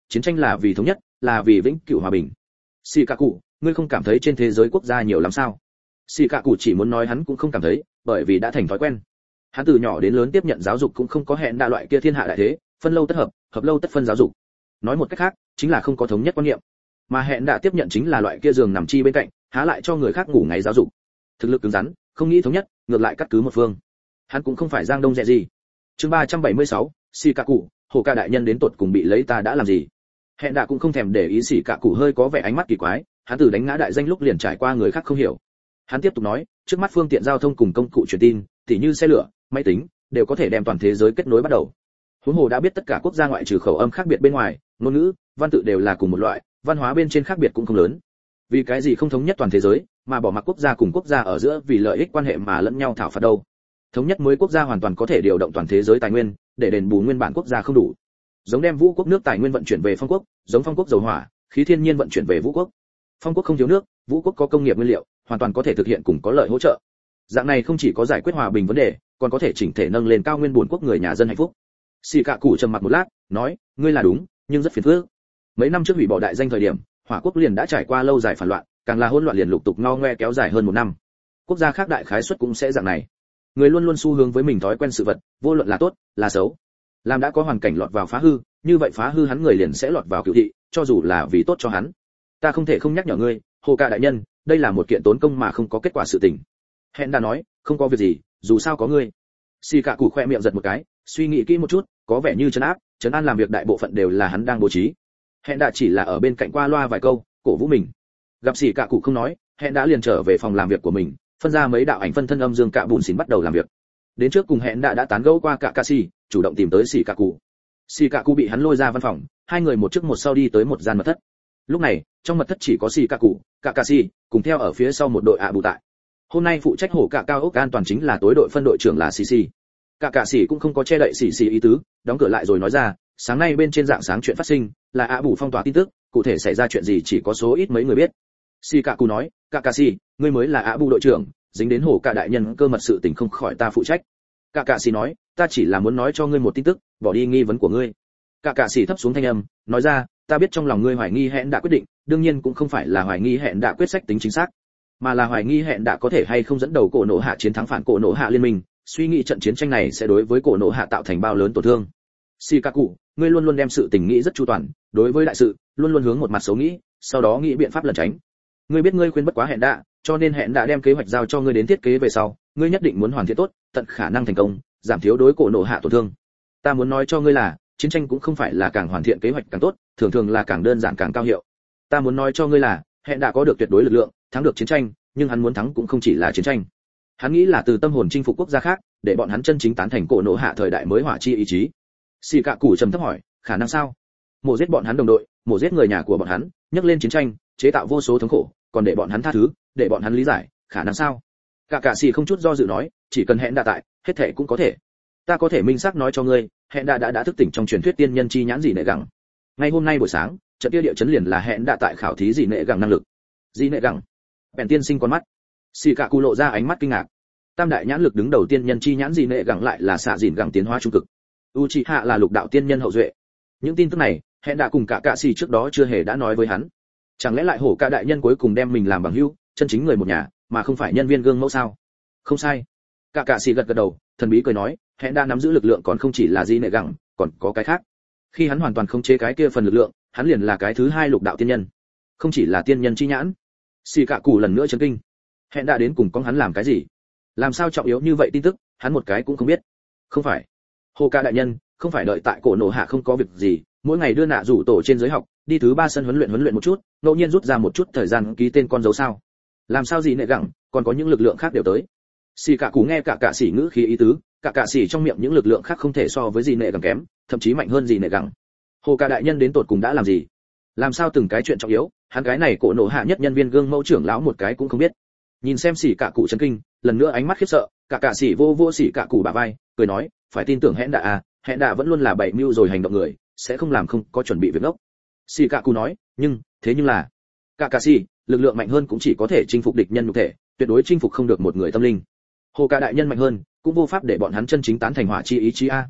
chiến tranh là vì thống nhất, là vì vĩnh cửu hòa bình. Xì cả cụ, ngươi không cảm thấy trên thế giới quốc gia nhiều lắm sao? Xì cả cụ chỉ muốn nói hắn cũng không cảm thấy, bởi vì đã thành thói quen. Hắn từ nhỏ đến lớn tiếp nhận giáo dục cũng không có hẹn đa loại kia thiên hạ đại thế, phân lâu tất hợp, hợp lâu tất phân giáo dục. Nói một cách khác, chính là không có thống nhất quan niệm. Mà hẹn đa tiếp nhận chính là loại kia giường nằm chi bên cạnh, há lại cho người khác ngủ ngáy giáo dục. Thực lực cứng rắn, không nghĩ thống nhất, ngược lại cắt cứ một phương. Hắn cũng không phải giang đông dẹ gì. Chương 376, Shikaku, hồ ca đại nhân đến tột cùng bị lấy ta đã làm gì? Hẹn đạ cũng không thèm để ý Shikaku hơi có vẻ ánh mắt kỳ quái, hắn từ đánh ngã đại danh lúc liền trải qua người khác không hiểu. Hắn tiếp tục nói, trước mắt phương tiện giao thông cùng công cụ truyền tin, tỉ như xe lửa, máy tính, đều có thể đem toàn thế giới kết nối bắt đầu. Huống hồ đã biết tất cả quốc gia ngoại trừ khẩu âm khác biệt bên ngoài, ngôn ngữ, văn tự đều là cùng một loại, văn hóa bên trên khác biệt cũng không lớn. Vì cái gì không thống nhất toàn thế giới, mà bỏ mặc quốc gia cùng quốc gia ở giữa vì lợi ích quan hệ mà lẫn nhau thảo phạt đâu? Thống nhất mới quốc gia hoàn toàn có thể điều động toàn thế giới tài nguyên, để đền bù nguyên bản quốc gia không đủ. Giống đem vũ quốc nước tài nguyên vận chuyển về phong quốc, giống phong quốc dầu hỏa, khí thiên nhiên vận chuyển về vũ quốc. Phong quốc không thiếu nước, vũ quốc có công nghiệp nguyên liệu, hoàn toàn có thể thực hiện cùng có lợi hỗ trợ. Dạng này không chỉ có giải quyết hòa bình vấn đề, còn có thể chỉnh thể nâng lên cao nguyên buồn quốc người nhà dân hạnh phúc. Shikaku trầm mặc một lát, nói, ngươi là đúng, nhưng rất phiền phức. Mấy năm trước hủy bỏ đại danh thời điểm, Hỏa quốc liền đã trải qua lâu dài phản loạn, càng là hỗn loạn liền lục tục ngo ngoe kéo dài hơn một năm. Quốc gia khác đại khái suất cũng sẽ dạng này. Người luôn luôn xu hướng với mình thói quen sự vật, vô luận là tốt, là xấu. Làm đã có hoàn cảnh lọt vào phá hư, như vậy phá hư hắn người liền sẽ lọt vào cựu thị, cho dù là vì tốt cho hắn. Ta không thể không nhắc nhở ngươi, hồ ca đại nhân, đây là một kiện tốn công mà không có kết quả sự tình. Hẹn đã nói, không có việc gì, dù sao có ngươi. Shikaku khoe miệng giật một cái, suy nghĩ kỹ một chút, có vẻ như trấn an làm việc đại bộ phận đều là hắn đang bố trí. Hẹn đã chỉ là ở bên cạnh qua loa vài câu, cổ vũ mình. Gặp Shikaku không nói, Hẹn đã liền trở về phòng làm việc của mình, phân ra mấy đạo ảnh phân thân âm dương cạ bùn xỉn bắt đầu làm việc. Đến trước cùng Hẹn đã tán gẫu qua Kakashi, chủ động tìm tới Shikaku. Shikaku bị hắn lôi ra văn phòng, hai người một trước một sau đi tới một gian mật thất. Lúc này, trong mật thất chỉ có Shikaku, Kakashi, cùng theo ở phía sau một đội ạ bù tại. Hôm nay phụ trách hổ cả cao ốc an toàn chính là tối đội phân đội trưởng là Sisi. Kakashi cũng không có che đậy Sisi ý tứ, đóng cửa lại rồi nói ra, sáng nay bên trên dạng sáng chuyện phát sinh, là ạ bù phong tỏa tin tức, cụ thể xảy ra chuyện gì chỉ có số ít mấy người biết. Shikaku nói, Kakashi, ngươi mới là ạ bù đội trưởng, dính đến hổ cả đại nhân cơ mật sự tình không khỏi ta phụ trách. Kakashi nói, ta chỉ là muốn nói cho ngươi một tin tức, bỏ đi nghi vấn của ngươi. Kakashi thấp xuống thanh âm, nói ra, ta biết trong lòng ngươi hoài nghi Hẹn đã quyết định, đương nhiên cũng không phải là hoài nghi Hẹn đã quyết sách tính chính xác, mà là hoài nghi Hẹn đã có thể hay không dẫn đầu cổ nổ hạ chiến thắng phản cổ nổ hạ liên minh, suy nghĩ trận chiến tranh này sẽ đối với cổ nổ hạ tạo thành bao lớn tổn thương. Shikaku, ngươi luôn luôn đem sự tình nghĩ rất chu toàn, đối với đại sự luôn luôn hướng một mặt xấu nghĩ, sau đó nghĩ biện pháp lẩn tránh. Ngươi biết ngươi khuyên bất quá Hẹn đã, cho nên Hẹn đã đem kế hoạch giao cho ngươi đến thiết kế về sau, ngươi nhất định muốn hoàn thiện tốt, tận khả năng thành công, giảm thiếu đối cổ nổ hạ tổn thương. Ta muốn nói cho ngươi là, chiến tranh cũng không phải là càng hoàn thiện kế hoạch càng tốt, thường thường là càng đơn giản càng cao hiệu. Ta muốn nói cho ngươi là, Hẹn đã có được tuyệt đối lực lượng, thắng được chiến tranh, nhưng hắn muốn thắng cũng không chỉ là chiến tranh. Hắn nghĩ là từ tâm hồn chinh phục quốc gia khác, để bọn hắn chân chính tán thành cổ nổ hạ thời đại mới hỏa chi ý chí. Shikaku trầm thấp hỏi, khả năng sao? Mổ giết bọn hắn đồng đội, mổ giết người nhà của bọn hắn, nhắc lên chiến tranh, chế tạo vô số thống khổ, còn để bọn hắn tha thứ, để bọn hắn lý giải, khả năng sao? Kakashi không chút do dự nói, chỉ cần Hẹn đã tại, hết thảy cũng có thể. Ta có thể minh xác nói cho ngươi, Hẹn đã thức tỉnh trong truyền thuyết tiên nhân chi nhãn gì nệ gẳng. Ngay hôm nay buổi sáng, trận kia địa chấn liền là Hẹn đã tại khảo thí gì nệ gẳng năng lực. Gì nệ gẳng? Bèn tiên sinh con mắt. Shikaku lộ ra ánh mắt kinh ngạc. Tam đại nhãn lực đứng đầu tiên nhân chi nhãn gì nệ gẳng lại là xạ dìn gẳng tiến hóa trung cực. Uchiha là lục đạo tiên nhân hậu duệ. Những tin tức này, Hẹn đã cùng Kakashi trước đó chưa hề đã nói với hắn. Chẳng lẽ lại hổ ca đại nhân cuối cùng đem mình làm bằng hữu, chân chính người một nhà, mà không phải nhân viên gương mẫu sao? Không sai. Kakashi gật gật đầu, thần bí cười nói, Hẹn đã nắm giữ lực lượng còn không chỉ là gì nệ gẳng, còn có cái khác. Khi hắn hoàn toàn không chế cái kia phần lực lượng, hắn liền là cái thứ hai lục đạo tiên nhân, không chỉ là tiên nhân chi nhãn. Shikaku lần nữa chấn kinh. Hẹn đã đến cùng con hắn làm cái gì? Làm sao trọng yếu như vậy tin tức, hắn một cái cũng không biết. Không phải. Hồ ca đại nhân, không phải đợi tại cổ nổ hạ không có việc gì, mỗi ngày đưa nạ rủ tổ trên giới học, đi thứ 3 sân huấn luyện một chút, ngẫu nhiên rút ra một chút thời gian ký tên con dấu sao? Làm sao gì nệ gẳng, còn có những lực lượng khác đều tới. Shikaku nghe cả sĩ ngữ khí ý tứ, cả sĩ trong miệng những lực lượng khác không thể so với gì nệ gẳng kém, thậm chí mạnh hơn gì nệ gẳng. Hồ ca đại nhân đến tột cùng đã làm gì? Làm sao từng cái chuyện trọng yếu, hắn cái này cổ nổ hạ nhất nhân viên gương mẫu trưởng lão một cái cũng không biết. Nhìn xem Shikaku chấn kinh, lần nữa ánh mắt khiếp sợ, cả sĩ vô Shikaku bả vai, cười nói, phải tin tưởng Hẹn đã à, Hẹn đã vẫn luôn là bảy mưu rồi hành động người, sẽ không làm không có chuẩn bị việc ngốc. Shikaku nói, thế nhưng là, Kakashi, lực lượng mạnh hơn cũng chỉ có thể chinh phục địch nhân nhục thể, tuyệt đối chinh phục không được một người tâm linh. Hồ ca đại nhân mạnh hơn, cũng vô pháp để bọn hắn chân chính tán thành hỏa chi ý chí a.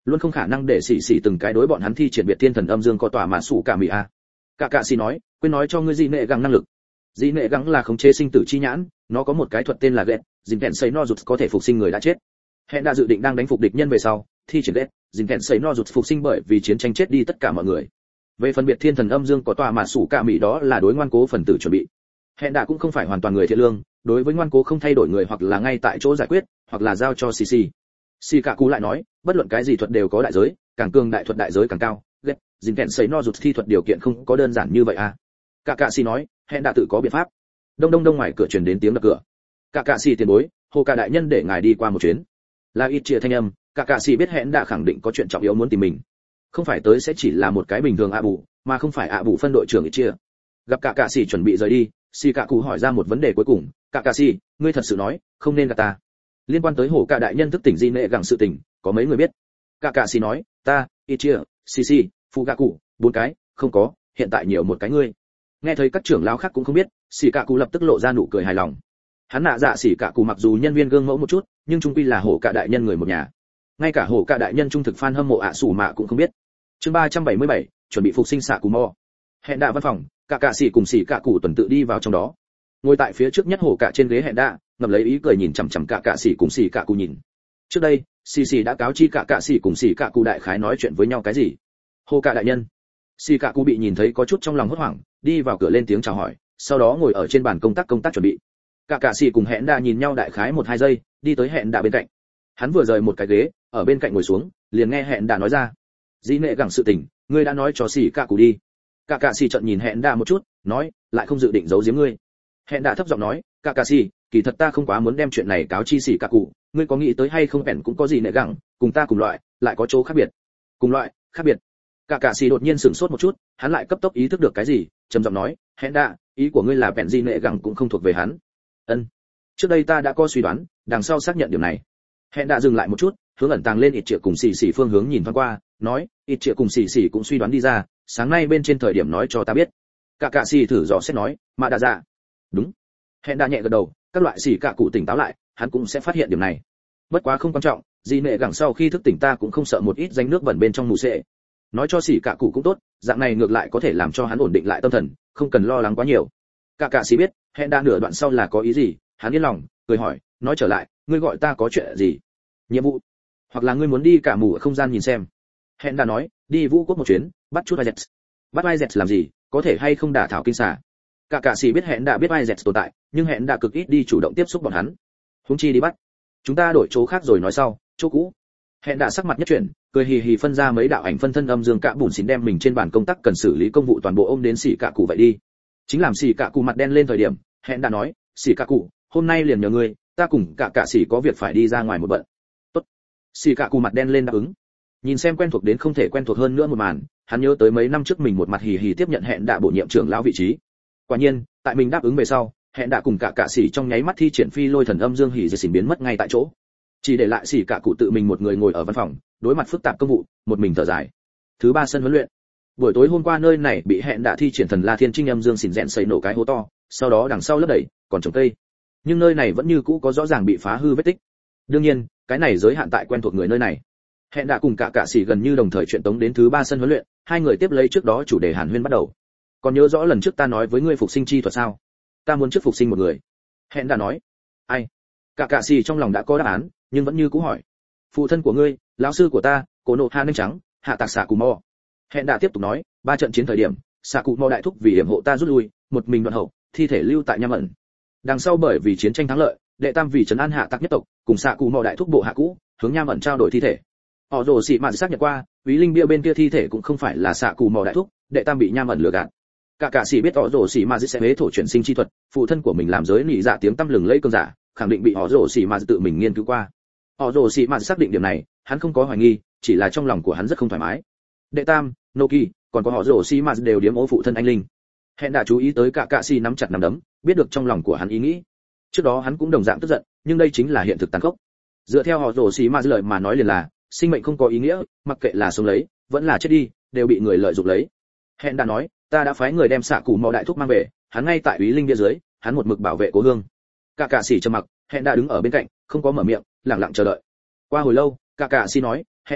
luôn không khả năng để xì xì từng cái đối bọn hắn thi triển biệt thiên thần âm dương có tỏa mà sủ cả mì a. Cả cạ xì nói, quên nói cho ngươi dị nệ gắng năng lực. Dị nệ gắng là khống chế sinh tử chi nhãn, nó có một cái thuật tên là ghét, dình kẹn sấy no rụt có thể phục sinh người đã chết. Hẹn đã dự định đang đánh phục địch nhân về sau, thi triển ghét, dình kẹn sấy no rụt phục sinh bởi vì chiến tranh chết đi tất cả mọi người. Về phân biệt thiên thần âm dương có tòa mà sủ cả mì đó là đối ngoan cố phần tử chuẩn bị. Hẹn đã cũng không phải hoàn toàn người thiện lương, đối với ngoan cố không thay đổi người hoặc là ngay tại chỗ giải quyết, hoặc là giao cho CC. Xì cả cú lại nói, bất luận cái gì thuật đều có đại giới, càng cường đại thuật đại giới càng cao. Ghét, dình kẹn sấy no rụt thi thuật điều kiện không có đơn giản như vậy à. Cả cạ xì nói, hẹn đã tự có biện pháp. Đông đông đông ngoài cửa truyền đến tiếng đập cửa. Cả cạ xì tiền bối, hồ cả đại nhân để ngài đi qua một chuyến. Là ít chia thanh âm, cả cạ xì biết hẹn đã khẳng định có chuyện trọng yếu muốn tìm mình. Không phải tới sẽ chỉ là một cái bình thường ạ bù, mà không phải ạ bù phân đội trưởng ít chia. Gặp cả cạ xì chuẩn bị rời đi, xì cả cụ hỏi ra một vấn đề cuối cùng, cả cạ xì, ngươi thật sự nói, không nên gạt ta. Liên quan tới hồ cả đại nhân thức tỉnh di nệ gặng sự tình, có mấy người biết? Cả cạ xì nói, ta, ít chia, xì, phụ gạ cụ, 4 cái, không có, hiện tại nhiều một cái ngươi. Nghe thấy các trưởng lão khác cũng không biết, xì cả cụ lập tức lộ ra nụ cười hài lòng. Hắn nạ dạ xì cả cụ mặc dù nhân viên gương mẫu một chút, nhưng trung quy là hổ cả đại nhân người một nhà. Ngay cả hổ cả đại nhân trung thực fan hâm mộ ạ sủ mạ cũng không biết. Chương 377, chuẩn bị phục sinh xạ cụ mò. Hẹn đạ văn phòng, cả xì cùng xì cả cụ tuần tự đi vào trong đó. Ngồi tại phía trước nhất hổ cả trên ghế hẹn đạ, ngậm lấy ý cười nhìn chằm chằm cả xì cùng xì cả cụ nhìn. Trước đây, xì đã cáo chi cả xì cùng xì cả cụ đại khái nói chuyện với nhau cái gì. Hổ cả đại nhân. Xì cả cụ bị nhìn thấy có chút trong lòng hốt hoảng, đi vào cửa lên tiếng chào hỏi, sau đó ngồi ở trên bàn công tác chuẩn bị. Cả xì cùng hẹn đạ nhìn nhau đại khái 1-2 giây, đi tới hẹn đạ bên cạnh. Hắn vừa rời một cái ghế, ở bên cạnh ngồi xuống, liền nghe hẹn đạ nói ra, dĩ nệ gẳng sự tình, ngươi đã nói cho xì cả cụ đi. Cả xì trợn nhìn hẹn đạ một chút, nói, lại không dự định giấu giếm ngươi. Hẹn đạ thấp giọng nói, cả xì, kỳ thật ta không quá muốn đem chuyện này cáo chi xì cả cụ, ngươi có nghĩ tới hay không bèn cũng có gì nệ gẳng, cùng ta cùng loại, lại có chỗ khác biệt. Cùng loại, khác biệt. Cả xì đột nhiên sửng sốt một chút, hắn lại cấp tốc ý thức được cái gì, trầm giọng nói, hẹn đạ, ý của ngươi là bèn gì nệ gẳng cũng không thuộc về hắn. Ân. Trước đây ta đã có suy đoán, đằng sau xác nhận điểm này. Hẹn đạ dừng lại một chút, hướng ẩn tàng lên ít triệu cùng xì phương hướng nhìn thoáng qua, nói, ít triệu cùng xì cũng suy đoán đi ra, sáng nay bên trên thời điểm nói cho ta biết. Cả xì thử dò xét nói, mà đã ra. Đúng. Hẹn đạ nhẹ gật đầu, các loại xì cả cụ tỉnh táo lại, hắn cũng sẽ phát hiện điểm này. Bất quá không quan trọng, gì nệ gẳng sau khi thức tỉnh ta cũng không sợ một ít danh nước bẩn bên trong mù sệ. Nói cho xì cả cụ cũng tốt, dạng này ngược lại có thể làm cho hắn ổn định lại tâm thần, không cần lo lắng quá nhiều. Cả xì biết, hẹn đạ nửa đoạn sau là có ý gì, hắn yên lòng, cười hỏi, nói trở lại, ngươi gọi ta có chuyện gì? Nhiệm vụ, hoặc là ngươi muốn đi cả mù ở không gian nhìn xem. Hẹn đạ nói, đi vũ quốc một chuyến, bắt chút Izets. Bắt Izets làm gì, có thể hay không đả thảo kinh xà? Cả xì biết hẹn đạ biết Izets tồn tại, nhưng hẹn đạ cực ít đi chủ động tiếp xúc bọn hắn. Huống chi đi bắt. Chúng ta đổi chỗ khác rồi nói sau, chỗ cũ. Hẹn đạ sắc mặt nhất chuyển, cười hì hì phân ra mấy đạo ảnh phân thân âm dương cả bùn xỉn đem mình trên bàn công tác cần xử lý công vụ toàn bộ ôm đến xỉ cả cụ vậy đi. Chính làm xỉ cả cụ mặt đen lên thời điểm, hẹn đạ nói, xỉ cả cụ, hôm nay liền nhờ ngươi, ta cùng cả xỉ có việc phải đi ra ngoài một bận. Tốt. Xỉ cả cụ mặt đen lên đáp ứng. Nhìn xem quen thuộc đến không thể quen thuộc hơn nữa một màn, hắn nhớ tới mấy năm trước mình một mặt hì hì tiếp nhận hẹn đạ bổ nhiệm trưởng lão vị trí. Quả nhiên, tại mình đáp ứng về sau, hẹn đạ cùng cả xỉ trong nháy mắt thi triển phi lôi thần âm dương hỉ diệt xỉn biến mất ngay tại chỗ. Chỉ để lại xỉ cả cụ tự mình một người ngồi ở văn phòng, đối mặt phức tạp công vụ, một mình thở dài. Thứ 3 sân huấn luyện. Buổi tối hôm qua nơi này bị hẹn đạ thi triển thần La Thiên Trinh âm dương xỉn rèn xây nổ cái hố to, sau đó đằng sau lấp đầy, còn trồng cây. Nhưng nơi này vẫn như cũ có rõ ràng bị phá hư vết tích. Đương nhiên, cái này giới hạn tại quen thuộc người nơi này. Hẹn đạ cùng cả xỉ gần như đồng thời chuyện tống đến thứ 3 sân huấn luyện, hai người tiếp lấy trước đó chủ đề hàn huyên bắt đầu. Còn nhớ rõ lần trước ta nói với ngươi phục sinh chi thuật sao? Ta muốn trước phục sinh một người. Hẹn đạ nói. Ai? Cả xỉ trong lòng đã có đáp án, nhưng vẫn như cũ hỏi. Phụ thân của ngươi, lão sư của ta, Cổ Nộ Hạ Ninh trắng, hạ tạc xạ cù mò. Hẹn đạ tiếp tục nói, 3 trận chiến thời điểm, xạ cù mò đại thúc vì hiểm hộ ta rút lui, một mình đoạn hậu, thi thể lưu tại nham ẩn. Đằng sau bởi vì chiến tranh thắng lợi, đệ tam vì trấn an hạ tạc nhất tộc, cùng xạ cù mò đại thúc bộ hạ cũ, hướng nham ẩn trao đổi thi thể. Họ rồ xị mạn xác nhận qua, Úy Linh bia bên kia thi thể cũng không phải là xạ cù mò đại thúc, đệ tam bị nham ẩn lừa gạt. Cả sĩ biết họ rồ xị mạn sẽ bế thổ chuyển sinh chi thuật, phụ thân của mình làm giới nị dạ tiếng tăm lừng lẫy cơn giả, khẳng định bị họ rồ xị mạn tự mình nghiên cứu qua. Họ rồ xị mạn xác định điểm này, hắn không có hoài nghi, chỉ là trong lòng của hắn rất không thoải mái. Đệ tam, Noki, còn có họ rồ xị mạn đều điếm ố phụ thân anh linh. Hẹn đã chú ý tới cả sĩ nắm chặt nắm đấm, biết được trong lòng của hắn ý nghĩ. Trước đó hắn cũng đồng dạng tức giận, nhưng đây chính là hiện thực tàn khốc. Dựa theo họ rồ xị mạn lời mà nói liền là, sinh mệnh không có ý nghĩa, mặc kệ là sống lấy, vẫn là chết đi, đều bị người lợi dụng lấy. Hẹn đã nói, ta đã phái người đem xạ cụ mò đại thúc mang về, hắn ngay tại Úy Linh bia dưới, hắn một mực bảo vệ cố hương. Cả sĩ trầm mặc, hẹn đã đứng ở bên cạnh, không có mở miệng, lặng lặng chờ đợi. Qua hồi lâu, cả sĩ nói, hẹn đã,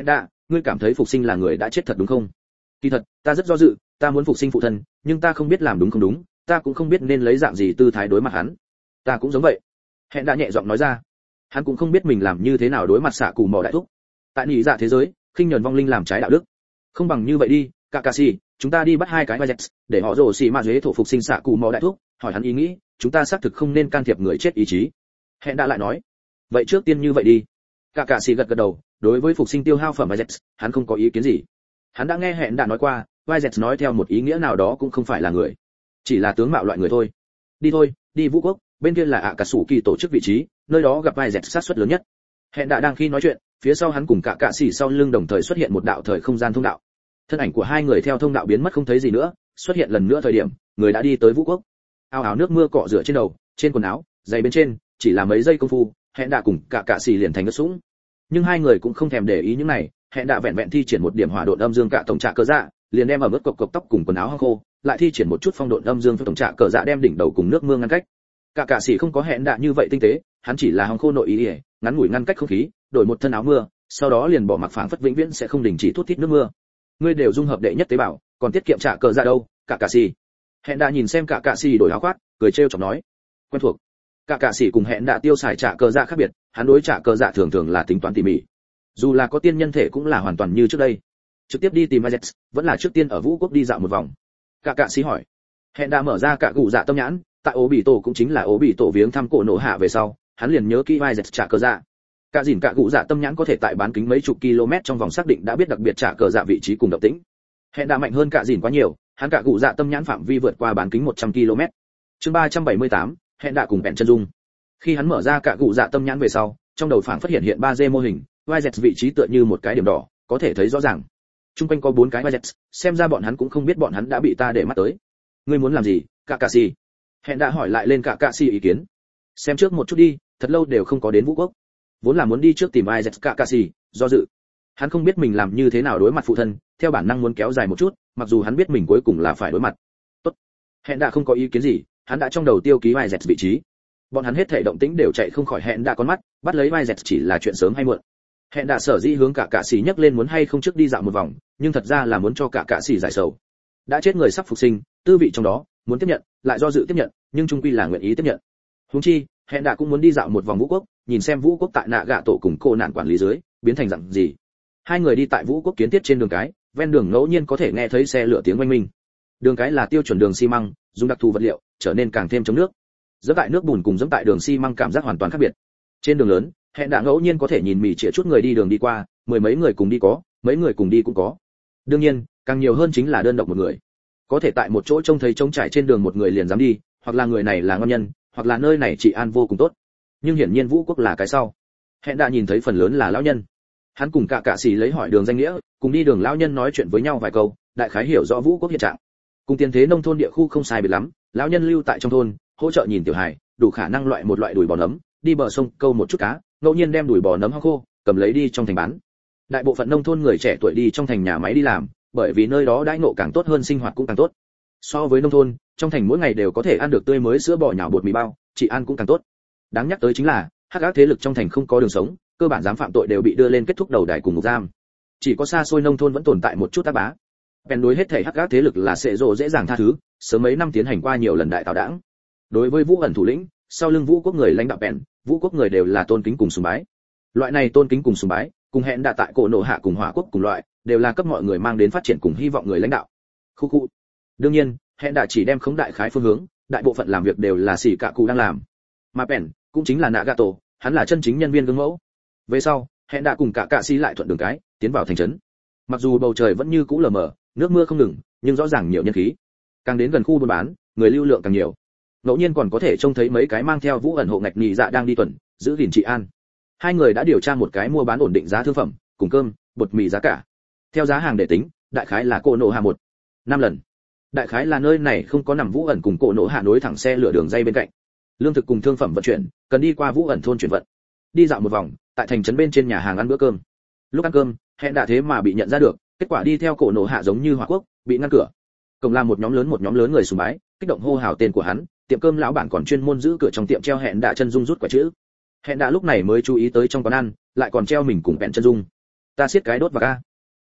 ngươi cảm thấy phục sinh là người đã chết thật đúng không? Kỳ thật ta rất do dự, ta muốn phục sinh phụ thân, nhưng ta không biết làm đúng không đúng, ta cũng không biết nên lấy dạng gì tư thái đối mặt hắn. Ta cũng giống vậy. Hẹn đã nhẹ giọng nói ra. Hắn cũng không biết mình làm như thế nào đối mặt xạ cụ mỏ đại thúc. Tại nhị dạ thế giới, khinh nhẫn vong linh làm trái đạo đức. Không bằng như vậy đi, Kakashi, chúng ta đi bắt hai cái Vizets, để họ rồ xì mà dế thổ phục sinh xạ cụ mỏ đại thúc, hỏi hắn ý nghĩ, chúng ta xác thực không nên can thiệp người chết ý chí. Hẹn đã lại nói. Vậy trước tiên như vậy đi. Kakashi gật gật đầu, đối với phục sinh tiêu hao phẩm Vizets, hắn không có ý kiến gì. Hắn đã nghe Hẹn đã nói qua, Vizets nói theo một ý nghĩa nào đó cũng không phải là người, chỉ là tướng mạo loại người thôi. Đi thôi, đi Vũ Quốc, bên kia là Akatsuki tổ chức vị trí, nơi đó gặp Vizets sát suất lớn nhất. Hẹn đã đang khi nói chuyện, phía sau hắn cùng Kakashi sau lưng đồng thời xuất hiện một đạo thời không gian thông đạo. Thân ảnh của hai người theo thông đạo biến mất không thấy gì nữa, xuất hiện lần nữa thời điểm, người đã đi tới Vũ Quốc. Ao áo nước mưa cọ rửa trên đầu, trên quần áo, giày bên trên, chỉ là mấy giây công phu, Hẹn đã cùng Kakashi liền thành ướt sũng. Nhưng hai người cũng không thèm để ý những này, Hẹn đã vẹn vẹn thi triển một điểm hỏa độn âm dương cả tổng trạ cơ dạ, liền đem ở mức cộc cộc tóc cùng quần áo hong khô, lại thi triển một chút phong độn âm dương với tổng trạ cờ dạ đem đỉnh đầu cùng nước mưa ngăn cách. Kakashi không có Hẹn đã như vậy tinh tế, hắn chỉ là hong khô nội ý, ngắn ngủi ngăn cách không khí, đổi một thân áo mưa, sau đó liền bỏ mặc phảng phất vĩnh viễn sẽ không đình chỉ thút thít nước mưa. Ngươi đều dung hợp đệ nhất tế bào, còn tiết kiệm trả cờ dạ đâu, Kakashi. Hẹn đã nhìn xem Kakashi đổi áo khoác, cười trêu chọc nói, quen thuộc. Kakashi cùng Hẹn đã tiêu xài trả cờ dạ khác biệt, hắn đối trả cờ dạ thường thường là tính toán tỉ mỉ. Dù là có tiên nhân thể cũng là hoàn toàn như trước đây. Trực tiếp đi tìm Vizets, vẫn là trước tiên ở Vũ Quốc đi dạo một vòng. Kakashi hỏi. Hẹn đã mở ra cả cụ dạ tâm nhãn, tại ố bị tổ cũng chính là ố bị tổ viếng thăm cổ nổ hạ về sau, hắn liền nhớ kỹ Vizets trả cờ dạ. Cả dìn cả cụ dạ tâm nhãn có thể tại bán kính mấy chục km trong vòng xác định đã biết đặc biệt trả cờ dạ vị trí cùng động tĩnh. Hẹn đã mạnh hơn cả dìn quá nhiều, hắn cả cụ dạ tâm nhãn phạm vi vượt qua bán kính 100 km. Chương 378, Hẹn đã cùng bèn chân dung. Khi hắn mở ra cả cụ dạ tâm nhãn về sau, trong đầu phảng phát hiện 3D mô hình, Vizets vị trí tựa như một cái điểm đỏ, có thể thấy rõ ràng. Trung quanh có 4 cái Vizets, xem ra bọn hắn cũng không biết bọn hắn đã bị ta để mắt tới. Ngươi muốn làm gì, Kakashi? Hẹn đã hỏi lại lên Kakashi ý kiến. Xem trước một chút đi, thật lâu đều không có đến Vũ Quốc. Vốn là muốn đi trước tìm Vizets Kakashi, do dự. Hắn không biết mình làm như thế nào đối mặt phụ thân, theo bản năng muốn kéo dài một chút, mặc dù hắn biết mình cuối cùng là phải đối mặt. Tốt. Hẹn đã không có ý kiến gì, hắn đã trong đầu tiêu ký Vizets vị trí. Bọn hắn hết thảy động tĩnh đều chạy không khỏi Hẹn đã con mắt, bắt lấy Vizets chỉ là chuyện sớm hay muộn. Hẹn đã sở dĩ hướng Kakashi nhấc lên muốn hay không trước đi dạo một vòng, nhưng thật ra là muốn cho Kakashi giải sầu. Đã chết người sắp phục sinh, tư vị trong đó, muốn tiếp nhận, lại do dự tiếp nhận, nhưng chung quy là nguyện ý tiếp nhận. Huống chi, Hẹn đã cũng muốn đi dạo một vòng Vũ Quốc, nhìn xem Vũ Quốc tại nạ gạ tổ cùng cô nạn quản lý dưới, biến thành dạng gì. Hai người đi tại Vũ Quốc kiến thiết trên đường cái, ven đường ngẫu nhiên có thể nghe thấy xe lửa tiếng oanh minh. Đường cái là tiêu chuẩn đường xi măng, dùng đặc thù vật liệu, trở nên càng thêm chống nước. Dẫm tại nước bùn cùng dẫm tại đường xi măng cảm giác hoàn toàn khác biệt. Trên đường lớn, Hẹn đã ngẫu nhiên có thể nhìn mỉ chĩa chút người đi đường đi qua, mười mấy người cùng đi có, mấy người cùng đi cũng có. Đương nhiên, càng nhiều hơn chính là đơn độc một người. Có thể tại một chỗ trông thấy trống trải trên đường một người liền dám đi, hoặc là người này là ngon nhân, hoặc là nơi này trị an vô cùng tốt. Nhưng hiển nhiên Vũ Quốc là cái sau. Hẹn đã nhìn thấy phần lớn là lão nhân. Hắn cùng Kakashi lấy hỏi đường danh nghĩa, cùng đi đường lão nhân nói chuyện với nhau vài câu, đại khái hiểu rõ Vũ Quốc hiện trạng. Cùng tiền thế nông thôn địa khu không sai biệt lắm, lão nhân lưu tại trong thôn, hỗ trợ nhìn tiểu hài, đủ khả năng loại một loại đùi bò nấm, đi bờ sông câu một chút cá, ngẫu nhiên đem đùi bò nấm hong khô, cầm lấy đi trong thành bán. Đại bộ phận nông thôn người trẻ tuổi đi trong thành nhà máy đi làm, bởi vì nơi đó đãi ngộ càng tốt hơn sinh hoạt cũng càng tốt. So với nông thôn, trong thành mỗi ngày đều có thể ăn được tươi mới sữa bò nhào bột mì bao, trị ăn cũng càng tốt. Đáng nhắc tới chính là, hắc ác thế lực trong thành không có đường sống, cơ bản dám phạm tội đều bị đưa lên kết thúc đầu đài cùng ngục giam. Chỉ có xa xôi nông thôn vẫn tồn tại một chút tác bá. Bèn đối hết thể hắc ác thế lực là sẽ rồ dễ dàng tha thứ, sớm mấy năm tiến hành qua nhiều lần đại tạo đảng. Đối với Vũ ẩn thủ lĩnh, sau lưng Vũ Quốc người lãnh đạo bèn, Vũ Quốc người đều là tôn kính cùng sùng bái. Loại này tôn kính cùng sùng bái, cùng Hẹn đã tại cổ nổ hạ cùng Hỏa Quốc cùng loại, đều là cấp mọi người mang đến phát triển cùng hy vọng người lãnh đạo. Khu khu. Đương nhiên, Hẹn đã chỉ đem khống đại khái phương hướng, đại bộ phận làm việc đều là xỉ cả cụ đang làm. Mà bèn cũng chính là Nagato, hắn là chân chính nhân viên gương mẫu. Về sau, Hẹn đã cùng Kakashi lại thuận đường cái, tiến vào thành trấn. Mặc dù bầu trời vẫn như cũ lờ mờ, nước mưa không ngừng, nhưng rõ ràng nhiều nhân khí. Càng đến gần khu buôn bán, người lưu lượng càng nhiều. Ngẫu nhiên còn có thể trông thấy mấy cái mang theo Vũ ẩn hộ ngạch nhị dạ đang đi tuần, giữ gìn trị an. Hai người đã điều tra một cái mua bán ổn định giá thương phẩm, cùng cơm, bột mì giá cả. Theo giá hàng để tính, đại khái là cổ nổ hạ 1/5 lần. Đại khái là nơi này không có nằm Vũ ẩn cùng cổ nổ hạ nối thẳng xe lửa đường dây bên cạnh. Lương thực cùng thương phẩm vận chuyển, cần đi qua Vũ ẩn thôn chuyển vận. Đi dạo một vòng, tại thành trấn bên trên nhà hàng ăn bữa cơm. Lúc ăn cơm, Hẹn đã thế mà bị nhận ra được, kết quả đi theo cổ nổ hạ giống như Hỏa Quốc, bị ngăn cửa. Cổng làm một nhóm lớn người sùng bái, kích động hô hào tên của hắn, tiệm cơm lão bản còn chuyên môn giữ cửa trong tiệm treo Hẹn đã chân dung rút quả chữ. Hẹn đã lúc này mới chú ý tới trong quán ăn, lại còn treo mình cùng bèn chân dung. Ta siết cái đốt vào ca.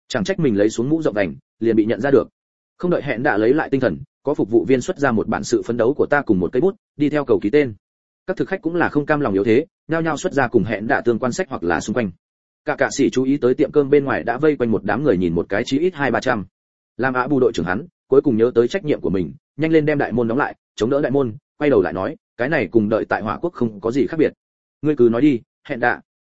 Chẳng trách mình lấy xuống mũ rộng vành, liền bị nhận ra được. Không đợi hẹn đã lấy lại tinh thần, có phục vụ viên xuất ra một bản sự phấn đấu của ta cùng một cây bút, đi theo cầu ký tên. Các thực khách cũng là không cam lòng yếu thế, nhao nhao xuất ra cùng hẹn đã tương quan sách hoặc là xung quanh. Cả sĩ chú ý tới tiệm cơm bên ngoài đã vây quanh một đám người nhìn một cái chí ít 200-300. Làm Bù đội trưởng hắn, cuối cùng nhớ tới trách nhiệm của mình, nhanh lên đem đại môn đóng lại, chống đỡ đại môn, quay đầu lại nói, cái này cùng đợi tại Hỏa Quốc không có gì khác biệt. Ngươi cứ nói đi, hẹn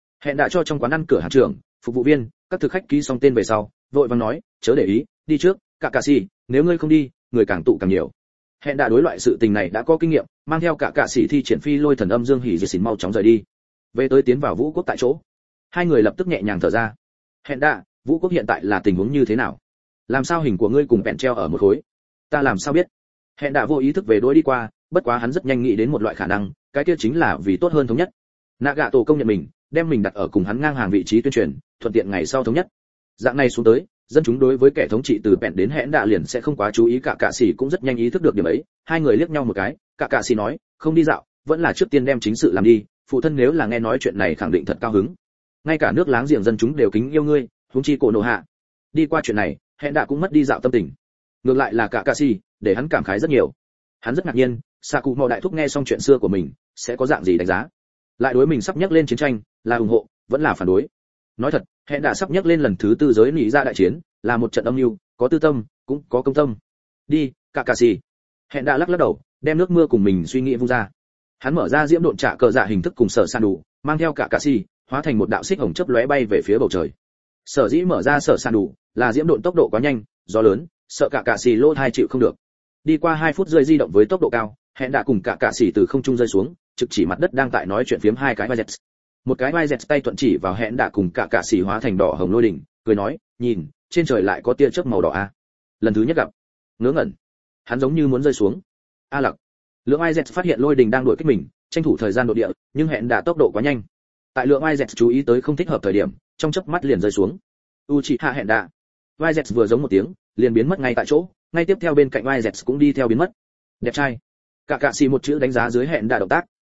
đã cho trong quán ăn cửa hàng trưởng, phục vụ viên, các thực khách ký xong tên về sau, vội vàng nói, chớ để ý, đi trước, cả sĩ, nếu ngươi không đi, người càng tụ càng nhiều. Hẹn đã đối loại sự tình này đã có kinh nghiệm, mang theo cả sĩ thi triển phi lôi thần âm dương hỉ diệt xỉn mau chóng rời đi. Về tới tiến vào Vũ Quốc tại chỗ, hai người lập tức nhẹ nhàng thở ra. Hẹn đã, Vũ Quốc hiện tại là tình huống như thế nào? Làm sao hình của ngươi cùng bèn treo ở một khối? Ta làm sao biết? Hẹn đã vô ý thức về đối đi qua, bất quá hắn rất nhanh nghĩ đến một loại khả năng, cái kia chính là vì tốt hơn thống nhất. Nagato công nhận mình, đem mình đặt ở cùng hắn ngang hàng vị trí tuyên truyền, thuận tiện ngày sau thống nhất. Dạng này xuống tới, dân chúng đối với kẻ thống trị từ bèn đến hẹn đã liền sẽ không quá chú ý. Cả sĩ cũng rất nhanh ý thức được điểm ấy, hai người liếc nhau một cái, cả sĩ nói, không đi dạo, vẫn là trước tiên đem chính sự làm đi, phụ thân nếu là nghe nói chuyện này khẳng định thật cao hứng. Ngay cả nước láng giềng dân chúng đều kính yêu ngươi, huống chi cổ nổ hạ. Đi qua chuyện này, hẹn đã cũng mất đi dạo tâm tình. Ngược lại là cả sĩ, để hắn cảm khái rất nhiều. Hắn rất ngạc nhiên, Saku Mò đại thúc nghe xong chuyện xưa của mình, sẽ có dạng gì đánh giá. Lại đối mình sắp nhắc lên chiến tranh, là ủng hộ, vẫn là phản đối. Nói thật, hẹn đã sắp nhắc lên lần thứ tư giới nỉ ra đại chiến, là một trận âm mưu, có tư tâm, cũng có công tâm. Đi, cả sĩ. Hẹn đã lắc lắc đầu, đem nước mưa cùng mình suy nghĩ vung ra. Hắn mở ra diễm độn trả cờ dạ hình thức cùng sở san đủ, mang theo cả sĩ, hóa thành một đạo xích hồng chớp lóe bay về phía bầu trời. Sở dĩ mở ra sở san đủ, là diễm độn tốc độ quá nhanh, gió lớn, sợ cả sĩ lỗ thai chịu không được. Đi qua 2 phút rơi di động với tốc độ cao, hẹn đã cùng cả sĩ từ không trung rơi xuống, trực chỉ mặt đất đang tại nói chuyện phiếm hai cái Vizet. Một cái Vizet tay thuận chỉ vào hẹn đã cùng cả sĩ hóa thành đỏ hồng lôi đỉnh, cười nói, nhìn, trên trời lại có tia chớp màu đỏ a. Lần thứ nhất gặp. Ngớ ngẩn. Hắn giống như muốn rơi xuống. A lặc. Lượng Vizet phát hiện lôi đỉnh đang đuổi kích mình, tranh thủ thời gian độ địa, nhưng hẹn đã tốc độ quá nhanh. Tại lượng Vizet chú ý tới không thích hợp thời điểm, trong chớp mắt liền rơi xuống. Uchiha hẹn đã. Vizet vừa giống một tiếng, liền biến mất ngay tại chỗ, ngay tiếp theo bên cạnh Vizet cũng đi theo biến mất. Đẹp trai. Cả sĩ một chữ đánh giá dưới hẹn đã động tác.